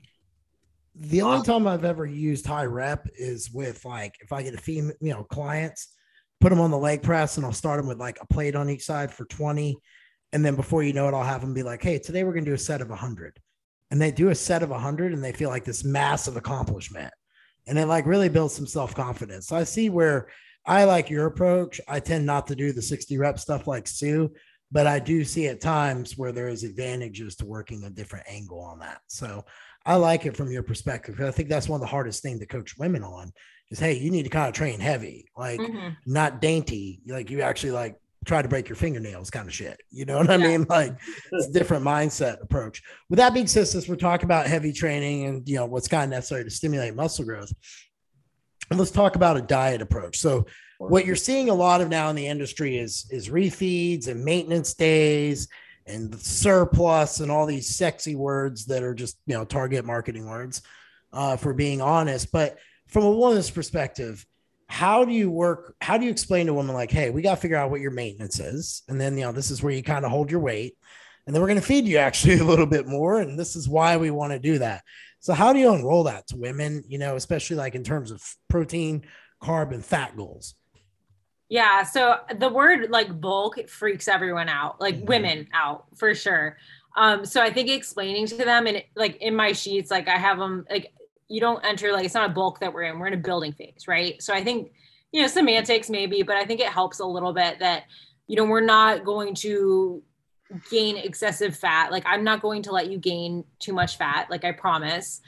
The only time I've ever used high rep is with like, if I get a female, you know, clients, put them on the leg press, and I'll start them with like a plate on each side for 20. And then before you know it, I'll have them be like, hey, today we're going to do a set of 100. And they do a set of 100 and they feel like this massive accomplishment. And it like really builds some self-confidence. So I see where I like your approach. I tend not to do the 60 rep stuff like Sue, but I do see at times where there is advantages to working a different angle on that. So I like it from your perspective. I think that's one of the hardest things to coach women on is, hey, you need to kind of train heavy, like not dainty. Like, you actually like try to break your fingernails kind of shit. You know what I mean? Like, it's a different mindset approach. With that being said, since we're talking about heavy training and, you know, what's kind of necessary to stimulate muscle growth, and let's talk about a diet approach. So what you're seeing a lot of now in the industry is refeeds and maintenance days and the surplus and all these sexy words that are just, you know, target marketing words, for being honest. But from a woman's perspective, how do you explain to a woman like, hey, we got to figure out what your maintenance is. And then, you know, this is where you kind of hold your weight, and then we're going to feed you actually a little bit more. And this is why we want to do that. So how do you unroll that to women, you know, especially like in terms of protein, carb, and fat goals? Yeah. So the word like bulk freaks everyone out, like women out for sure. So I think explaining to them, and like in my sheets, like I have them, like you don't enter, like it's not a bulk that we're in a building phase, right? So I think, semantics maybe, but I think it helps a little bit that, we're not going to gain excessive fat. Like I'm not going to let you gain too much fat, like I promise.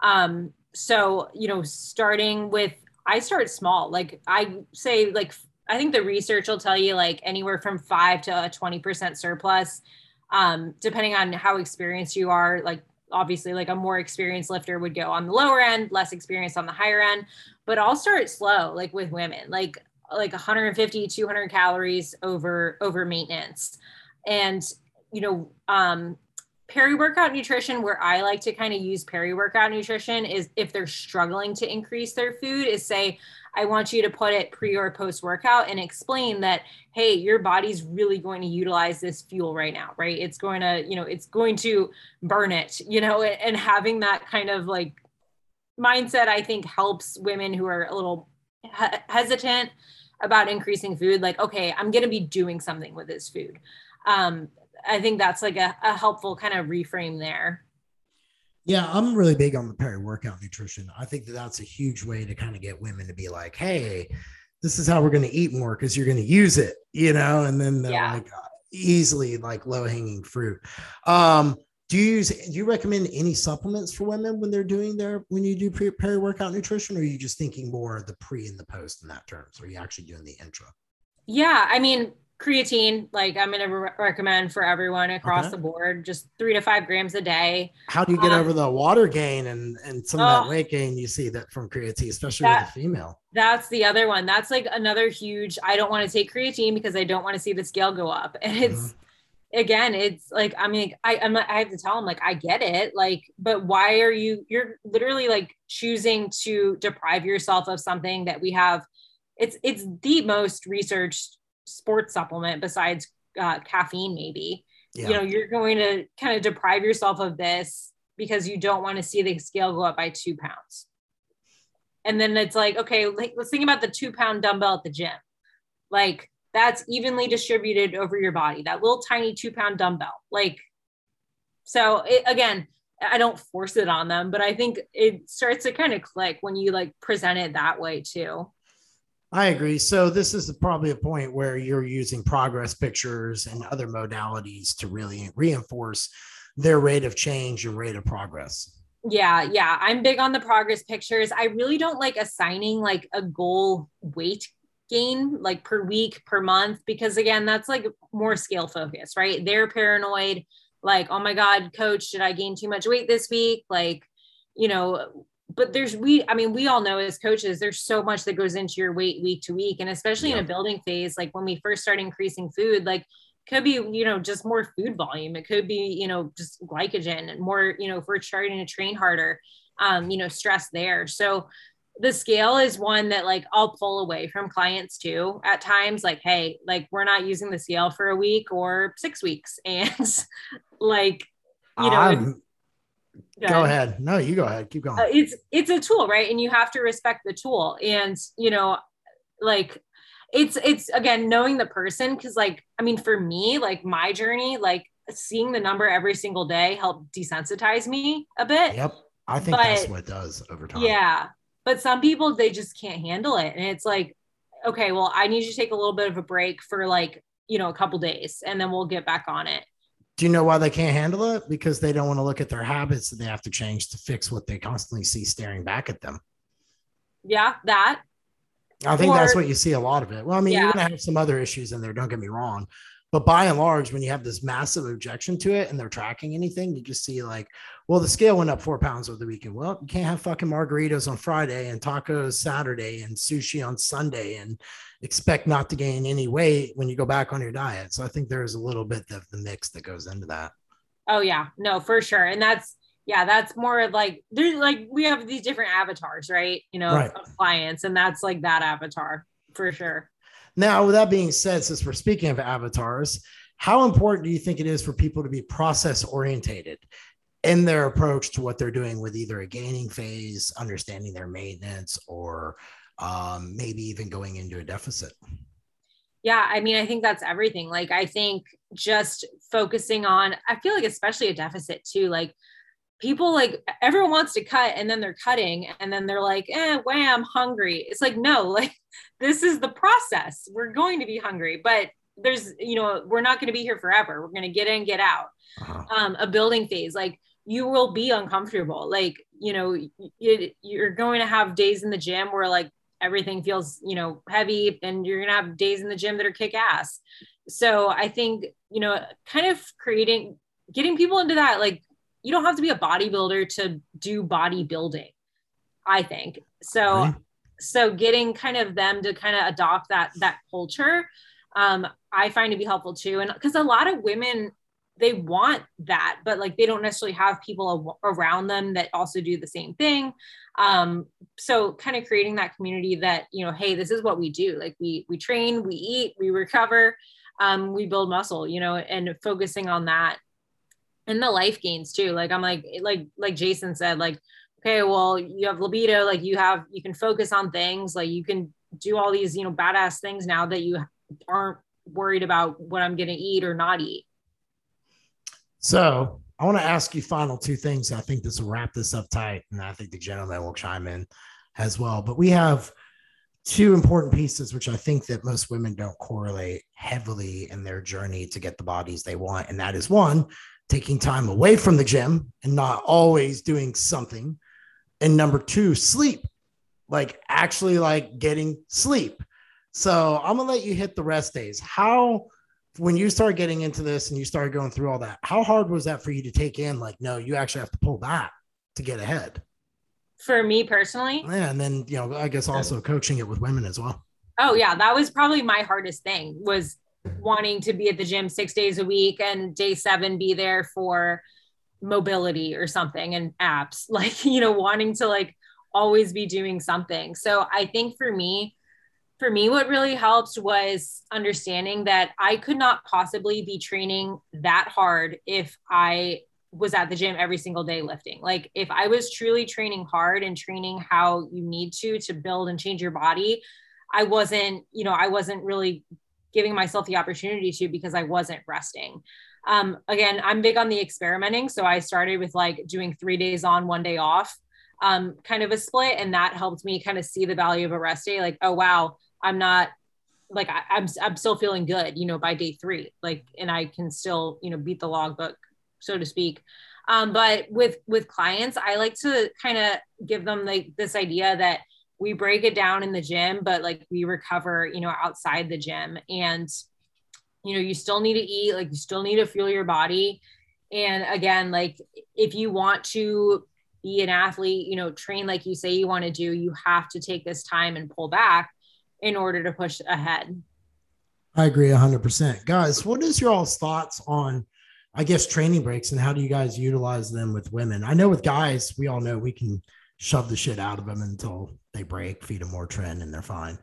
So, starting with, I start small. Like I say, like, I think the research will tell you like anywhere from 5 to 20% surplus, depending on how experienced you are. Like obviously like a more experienced lifter would go on the lower end, less experienced on the higher end, but I'll start slow, like with women, like 150, 200 calories over maintenance. And, peri-workout nutrition, where I like to kind of use peri-workout nutrition is if they're struggling to increase their food, is say, I want you to put it pre or post workout and explain that, hey, your body's really going to utilize this fuel right now, right? It's going to, it's going to burn it, and having that kind of like mindset, I think helps women who are a little hesitant about increasing food. Like, okay, I'm going to be doing something with this food. I think that's like a helpful kind of reframe there. Yeah, I'm really big on the peri-workout nutrition. I think that that's a huge way to kind of get women to be like, hey, this is how we're going to eat more because you're going to use it, and then they're like easily like low-hanging fruit. Do you recommend any supplements for women when you do peri-workout nutrition, or are you just thinking more of the pre and the post in that terms? Or are you actually doing the intra? Yeah, I mean, creatine, like I'm going to recommend for everyone across the board, just 3 to 5 grams a day. How do you get over the water gain and some of that weight gain you see that from creatine, especially with a female? That's the other one. That's like another huge, I don't want to take creatine because I don't want to see the scale go up. And it's, again, it's like, I mean, I have to tell them like, I get it. Like, but why are you're literally like choosing to deprive yourself of something that we have. It's the most researched sports supplement besides caffeine, maybe. You're going to kind of deprive yourself of this because you don't want to see the scale go up by 2 pounds. And then it's like, okay, let's think about the 2-pound dumbbell at the gym. Like that's evenly distributed over your body, that little tiny 2-pound dumbbell. Like, so again, I don't force it on them, but I think it starts to kind of click when you like present it that way too. I agree. So this is probably a point where you're using progress pictures and other modalities to really reinforce their rate of change and rate of progress. Yeah. I'm big on the progress pictures. I really don't like assigning like a goal weight gain like per week, per month, because again, that's like more scale focus, right? They're paranoid. Like, oh my God, coach, did I gain too much weight this week? Like, but we all know as coaches, there's so much that goes into your weight week to week. And especially in a building phase, like when we first start increasing food, like could be, just more food volume. It could be, just glycogen and more, if we're starting to train harder, stress there. So the scale is one that like I'll pull away from clients too at times, like, hey, like we're not using the scale for a week or 6 weeks. And like, go ahead. No, you go ahead. Keep going. It's a tool, right? And you have to respect the tool. And, like it's again, knowing the person. Cause like, I mean, for me, like my journey, like seeing the number every single day helped desensitize me a bit. Yep. I think that's what it does over time. Yeah. But some people, they just can't handle it. And it's like, okay, well, I need you to take a little bit of a break for like, a couple days and then we'll get back on it. Do you know why they can't handle it? Because they don't want to look at their habits that they have to change to fix what they constantly see staring back at them. Yeah, that. I think that's what you see a lot of it. Well, I mean, you're going to have some other issues in there, don't get me wrong. But by and large, when you have this massive objection to it and they're tracking anything, you just see like, well, the scale went up 4 pounds over the weekend. Well, you can't have fucking margaritas on Friday and tacos Saturday and sushi on Sunday and expect not to gain any weight when you go back on your diet. So I think there's a little bit of the mix that goes into that. Oh yeah, no, for sure. And that's more of like, there's like, we have these different avatars, right? Of clients, and that's like that avatar for sure. Now, with that being said, since we're speaking of avatars, how important do you think it is for people to be process orientated in their approach to what they're doing with either a gaining phase, understanding their maintenance, or maybe even going into a deficit? Yeah, I mean, I think that's everything. Like, I think just focusing on, I feel like especially a deficit too, like people, like everyone wants to cut and then they're cutting and then they're like, wham, hungry. It's like, no, like this is the process. We're going to be hungry, but there's, we're not going to be here forever. We're going to get in, get out. A building phase, like you will be uncomfortable. Like, you're going to have days in the gym where like everything feels, heavy, and you're going to have days in the gym that are kick ass. So I think, kind of getting people into that, like, you don't have to be a bodybuilder to do bodybuilding, I think. So, so getting kind of them to kind of adopt that culture, I find to be helpful too. And because a lot of women, they want that, but like, they don't necessarily have people around them that also do the same thing. So kind of creating that community that, hey, this is what we do. Like we train, we eat, we recover, we build muscle, and focusing on that. And the life gains too. Like I'm like Jason said, like, okay, well, you have libido, like you can focus on things, like you can do all these, badass things now that you aren't worried about what I'm going to eat or not eat. So I want to ask you final two things. I think this will wrap this up tight, and I think the gentleman will chime in as well. But we have two important pieces, which I think that most women don't correlate heavily in their journey to get the bodies they want. And that is one, taking time away from the gym and not always doing something. And number two, sleep, like actually like getting sleep. So I'm going to let you hit the rest days. When you started getting into this and you started going through all that, how hard was that for you to take in? Like, no, you actually have to pull back to get ahead. For me personally. Yeah. And then, I guess also coaching it with women as well. Oh yeah. That was probably my hardest thing, was wanting to be at the gym 6 days a week and day 7 be there for mobility or something and abs, like, wanting to like always be doing something. So I think for me, what really helped was understanding that I could not possibly be training that hard if I was at the gym every single day lifting. Like if I was truly training hard and training how you need to build and change your body, I wasn't really giving myself the opportunity to, because I wasn't resting. Again, I'm big on the experimenting. So I started with like doing 3 days on, 1 day off, kind of a split. And that helped me kind of see the value of a rest day. Like, oh, wow, I'm not like, I'm still feeling good, by day 3, like, and I can still, beat the logbook, so to speak. But with clients, I like to kind of give them like this idea that we break it down in the gym, but like we recover, outside the gym. And, you still need to eat, like you still need to fuel your body. And again, like if you want to be an athlete, train like you say you want to do, you have to take this time and pull back in order to push ahead. I agree 100%. Guys, what is your all's thoughts on, I guess, training breaks, and how do you guys utilize them with women? I know with guys, we all know we can shove the shit out of them until they break, feed them more Tren, and they're fine.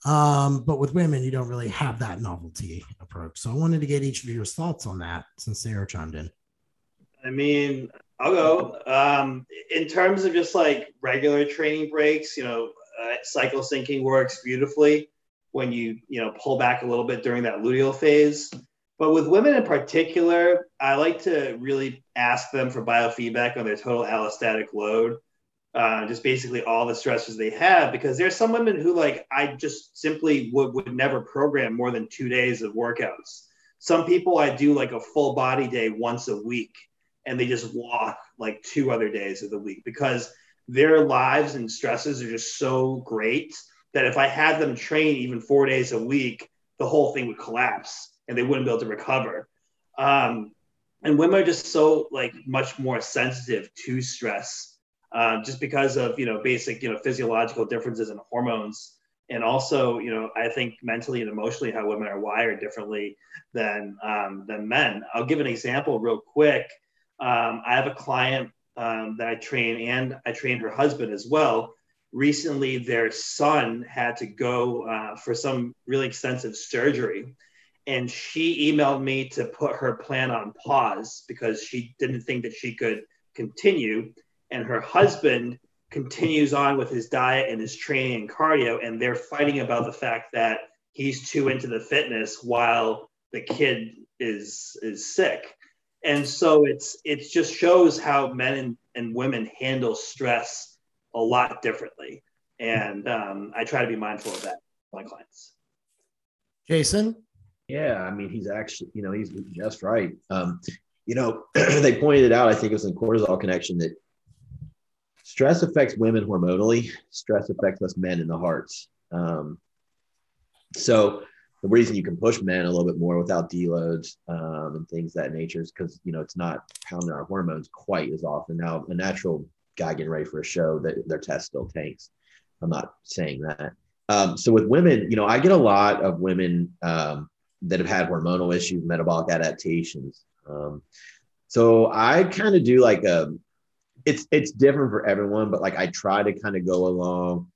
But with women, you don't really have that novelty approach. So I wanted to get each of your thoughts on that since Sarah chimed in. I mean, I'll go. In terms of just like regular training breaks, cycle syncing works beautifully when you pull back a little bit during that luteal phase. But with women in particular, I like to really ask them for biofeedback on their total allostatic load, just basically all the stressors they have, because there's some women who like I just simply would never program more than 2 days of workouts. Some people I do like a full body day once a week, and they just walk like 2 other days of the week because their lives and stresses are just so great that if I had them train even 4 days a week, the whole thing would collapse and they wouldn't be able to recover. And women are just so like much more sensitive to stress, just because of, basic, physiological differences in hormones. And also, I think mentally and emotionally how women are wired differently than men. I'll give an example real quick. I have a client that I train, and I train her husband as well. Recently, their son had to go for some really extensive surgery. And she emailed me to put her plan on pause because she didn't think that she could continue. And her husband continues on with his diet and his training and cardio. And they're fighting about the fact that he's too into the fitness while the kid is sick. And so it just shows how men and women handle stress a lot differently. And I try to be mindful of that with my clients. Jason? Yeah, I mean, he's actually, he's just right. They pointed out, I think it was in Cortisol Connection, that stress affects women hormonally. Stress affects us men in the hearts. So the reason you can push men a little bit more without deloads and things of that nature is because, it's not pounding our hormones quite as often. Now, a natural guy getting ready for a show, their test still tanks. I'm not saying that. So with women, I get a lot of women that have had hormonal issues, metabolic adaptations. So I kind of do like it's different for everyone, but like I try to kind of go along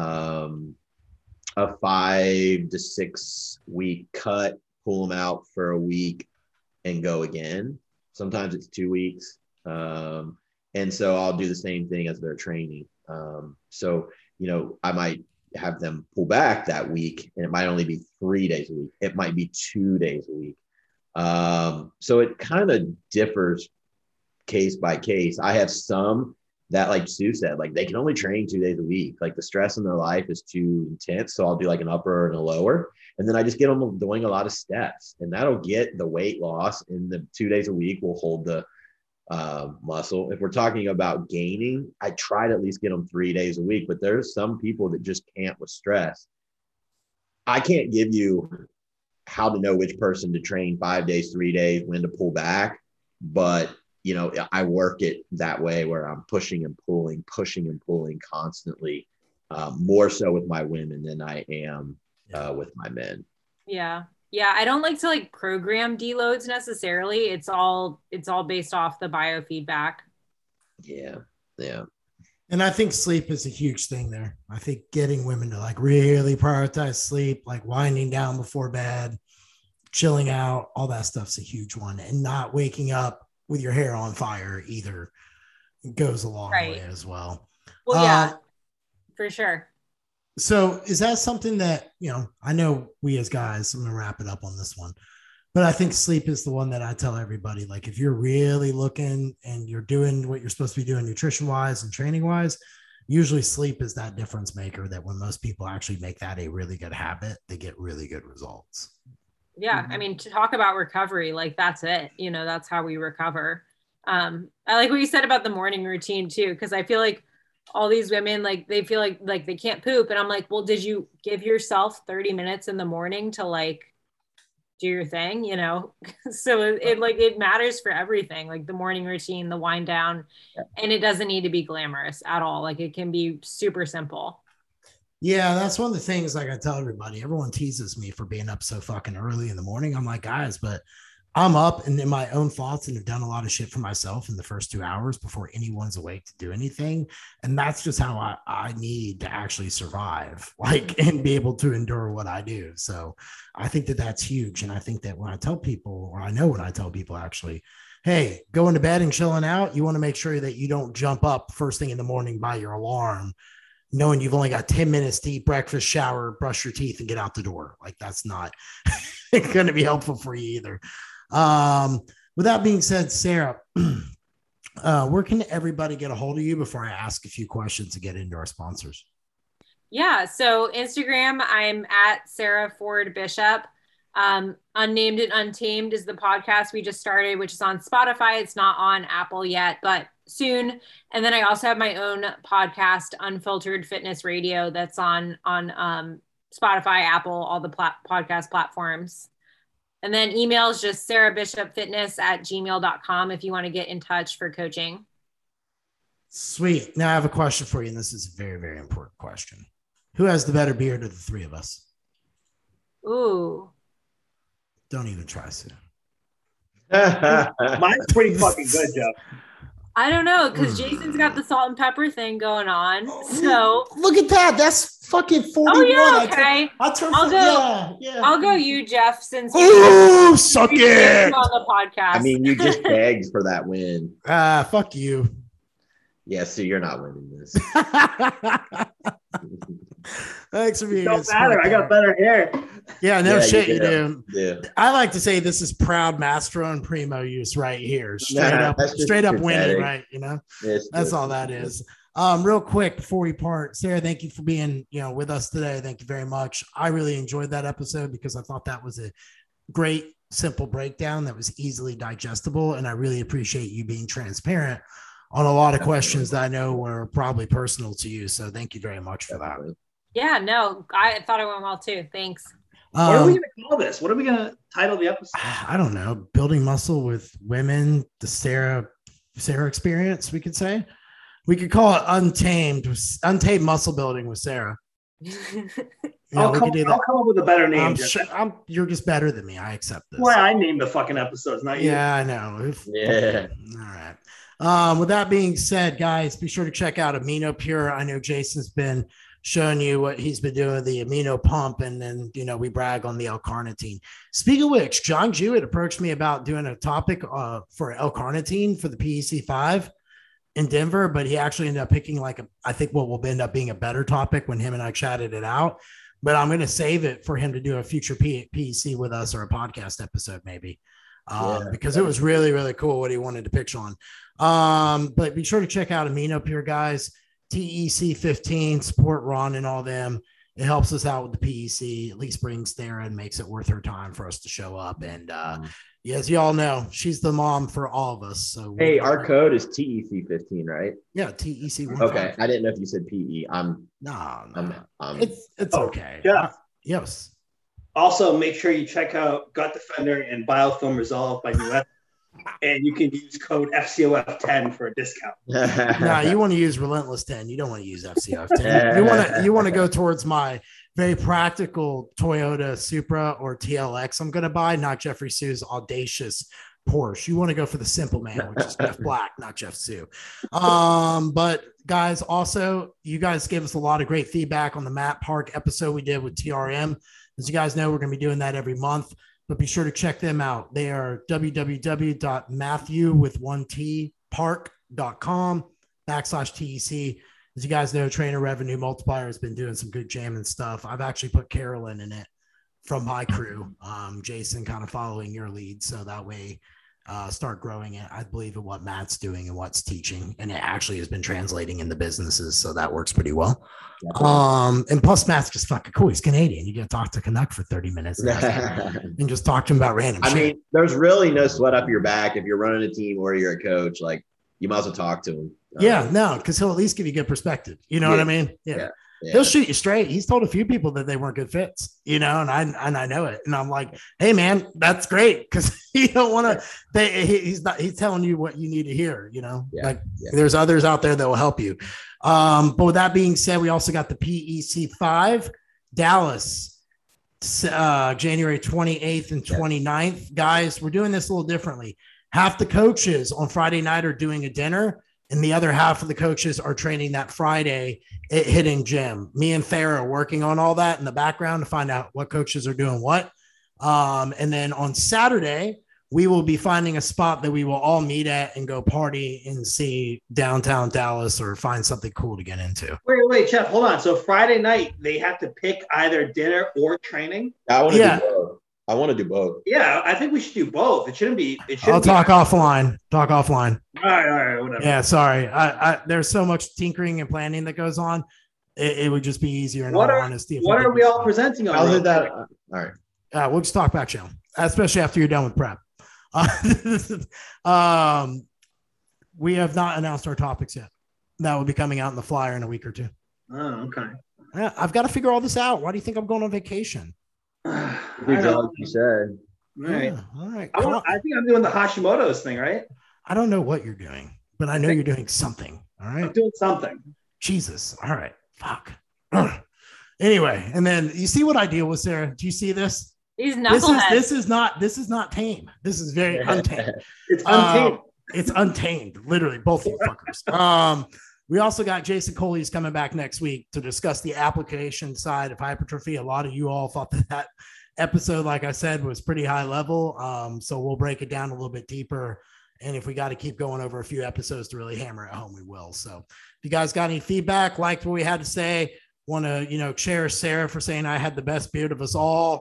a 5 to 6 week cut, pull them out for a week and go again. Sometimes it's 2 weeks. And so I'll do the same thing as their training. So, I might have them pull back that week, and it might only be 3 days a week. It might be 2 days a week. So it kind of differs case by case. I have some that, like Sue said, like they can only train 2 days a week. Like the stress in their life is too intense. So I'll do like an upper and a lower. And then I just get them doing a lot of steps, and that'll get the weight loss. And the 2 days a week will hold the muscle. If we're talking about gaining, I try to at least get them 3 days a week, but there's some people that just can't with stress. I can't give you how to know which person to train 5 days, 3 days, when to pull back. But, I work it that way where I'm pushing and pulling constantly, more so with my women than I am with my men. Yeah. Yeah. I don't like to like program deloads necessarily. It's all based off the biofeedback. Yeah. Yeah. And I think sleep is a huge thing there. I think getting women to like really prioritize sleep, like winding down before bed, chilling out, all that stuff's a huge one. And not waking up with your hair on fire either. It goes a long way as well. Well, yeah, for sure. So is that something that, I know we as guys, I'm going to wrap it up on this one, but I think sleep is the one that I tell everybody, like if you're really looking and you're doing what you're supposed to be doing nutrition wise and training wise, usually sleep is that difference maker that when most people actually make that a really good habit, they get really good results. Yeah. I mean, to talk about recovery, like that's it, that's how we recover. I like what you said about the morning routine too, because I feel like all these women, like they feel like they can't poop. And I'm like, well, did you give yourself 30 minutes in the morning to like do your thing, So it matters for everything, like the morning routine, the wind down, and it doesn't need to be glamorous at all. Like it can be super simple. Yeah, that's one of the things, like I tell everybody, everyone teases me for being up so fucking early in the morning. I'm like, guys, but I'm up and in my own thoughts and have done a lot of shit for myself in the first 2 hours before anyone's awake to do anything. And that's just how I need to actually survive, like, and be able to endure what I do. So I think that that's huge. And I think that when I tell people, or I know when I tell people actually, hey, going to bed and chilling out, you want to make sure that you don't jump up first thing in the morning by your alarm, knowing you've only got 10 minutes to eat breakfast, shower, brush your teeth, and get out the door. Like that's not going to be helpful for you either. With that being said, Sarah, where can everybody get a hold of you before I ask a few questions to get into our sponsors? Yeah. So Instagram, I'm at Sarah Ford Bishop. Unnamed and Untamed is the podcast we just started, which is on Spotify. It's not on Apple yet, but soon. And then I also have my own podcast, Unfiltered Fitness Radio, that's on Spotify, Apple, all the podcast platforms. And then email is just sarahbishopfitness@gmail.com if you want to get in touch for coaching. Sweet. Now I have a question for you, and this is a very, very important question. Who has the better beard of the three of us? Ooh. Don't even try, Sue. Mine's pretty fucking good, Jeff. I don't know, because Jason's got the salt and pepper thing going on. So look at that. That's fucking 41. Oh yeah, okay. I'll go you, Jeff, since you suck it on the podcast. I mean, you just begged for that win. Fuck you. Yeah, so you're not winning this. Thanks for being Don't matter. I got better hair. Yeah, no shit, you do. Yeah. I like to say this is proud Mastro and Primo use right here. Straight up winning, right? You know, that's all that is. Real quick before we part, Sarah, thank you for being, with us today. Thank you very much. I really enjoyed that episode because I thought that was a great, simple breakdown that was easily digestible. And I really appreciate you being transparent on a lot of questions that I know were probably personal to you. So thank you very much for that. Yeah, no, I thought it went well too. Thanks. What are we going to call this? What are we going to title the episode? I don't know. Building muscle with women, the Sarah experience, we could say. We could call it untamed muscle building with Sarah. I'll come up with a better name. You're just better than me. I accept this. Why I named the fucking episodes, not you. Yeah, I know. Yeah. All right. With that being said, guys, be sure to check out Amino Pure. I know Jason's been showing you what he's been doing, the amino pump, and then we brag on the L-carnitine. Speaking of which, John Jewett approached me about doing a topic for L-carnitine for the PEC5 in Denver, but he actually ended up picking I think what will end up being a better topic when him and I chatted it out. But I'm going to save it for him to do a future PEC with us or a podcast episode maybe, because it was really, really cool what he wanted to pitch on. But be sure to check out Amino Pure, guys. TEC15, support Ron and all them. It helps us out with the PEC, at least brings Sarah and makes it worth her time for us to show up. And as you all know, she's the mom for all of us. So hey, our code is TEC15, right? Yeah, TEC15. Okay, I didn't know if you said PE. No. It's okay. Yeah. Yes. Also, make sure you check out Gut Defender and Biofilm Resolve by New and you can use code FCOF10 for a discount. No, you want to use Relentless 10. You don't want to use FCOF10. You want to go towards my very practical Toyota Supra or TLX I'm going to buy, not Jeffrey Sue's audacious Porsche. You want to go for the simple man, which is Jeff Black, not Jeff Sue. But guys, also, you guys gave us a lot of great feedback on the Matt Park episode we did with TRM. As you guys know, we're going to be doing that every month. But be sure to check them out. They are www.matthewwith1tpark.com/TEC. As you guys know, Trainer Revenue Multiplier has been doing some good jamming stuff. I've actually put Carolyn in it from my crew. Jason kind of following your lead. So that way, start growing it. I believe in what Matt's doing and what's teaching. And it actually has been translating into businesses. So that works pretty well. And plus Matt's just fucking cool. He's Canadian. You get to talk to Canuck for 30 minutes and just talk to him about random shit. I mean, there's really no sweat up your back if you're running a team or you're a coach. Like, you might as well talk to him. Because he'll at least give you good perspective. You know what I mean? Yeah. He'll shoot you straight. He's told a few people that they weren't good fits, and I know it. And I'm like, hey man, that's great. Cause you don't want to, he's telling you what you need to hear, there's others out there that will help you. But with that being said, we also got the PEC5 Dallas, January 28th and 29th. Guys, we're doing this a little differently. Half the coaches on Friday night are doing a dinner, and the other half of the coaches are training that Friday at Hitting Gym. Me and Farah are working on all that in the background to find out what coaches are doing what. And then on Saturday, we will be finding a spot that we will all meet at and go party and see downtown Dallas or find something cool to get into. Wait, Jeff, hold on. So Friday night, they have to pick either dinner or training? I want to do both. I want to do both. Yeah, I think we should do both. It shouldn't be. I'll talk offline. All right, whatever. Yeah, sorry. There's so much tinkering and planning that goes on. It would just be easier in all honesty. What are we all presenting on? I'll do that. All right. We'll just talk back channel, especially after you're done with prep. We have not announced our topics yet. That will be coming out in the flyer in a week or two. Oh, okay. I've got to figure all this out. Why do you think I'm going on vacation? Like you said. All right. I think I'm doing the Hashimoto's thing, right? I don't know what you're doing, but I know you're doing something. All right. I'm doing something. Jesus. All right. Fuck. Anyway, and then you see what I deal with, Sarah? Do you see this? These knuckleheads. This is not tame. This is very untamed. It's untamed. It's untamed. Literally, both of you fuckers. We also got Jason Coley's coming back next week to discuss the application side of hypertrophy. A lot of you all thought that episode, like I said, was pretty high level. So we'll break it down a little bit deeper. And if we got to keep going over a few episodes to really hammer it home, we will. So if you guys got any feedback, liked what we had to say, want to, cherish Sarah for saying I had the best beard of us all,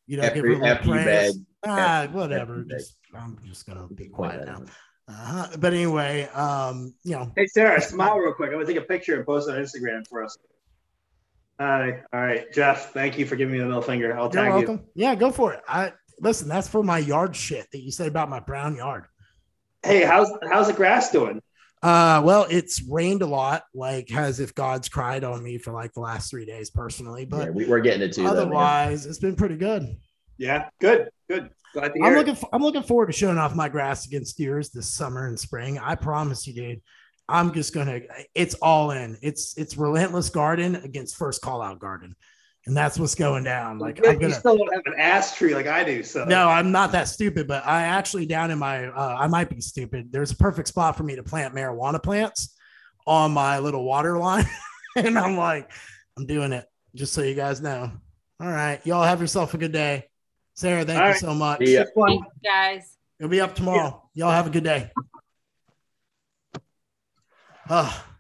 you know, give her a little after you praise. beg. Whatever. I'm just gonna be quiet now. But anyway, you know. Hey Sarah, smile real quick. I'm gonna take a picture and post it on Instagram for us. All right, Jeff. Thank you for giving me the middle finger. I'll tag you. Yeah, go for it. Listen. That's for my yard shit that you said about my brown yard. Hey, how's the grass doing? Well, it's rained a lot, like as if God's cried on me for like the last 3 days personally. But yeah, we're getting it too. Otherwise, it's been pretty good. Yeah, good. Glad to hear I'm looking forward to showing off my grass against steers this summer and spring. I promise you, dude. I'm just it's all in. It's relentless garden against first call out garden. And that's what's going down. Like you still don't have an ass tree like I do. So no, I'm not that stupid, but I actually down in my I might be stupid. There's a perfect spot for me to plant marijuana plants on my little water line. And I'm like, I'm doing it just so you guys know. All right. Y'all have yourself a good day. Sarah, thank you so much. Yeah. Thanks, guys. It'll be up tomorrow. Y'all have a good day.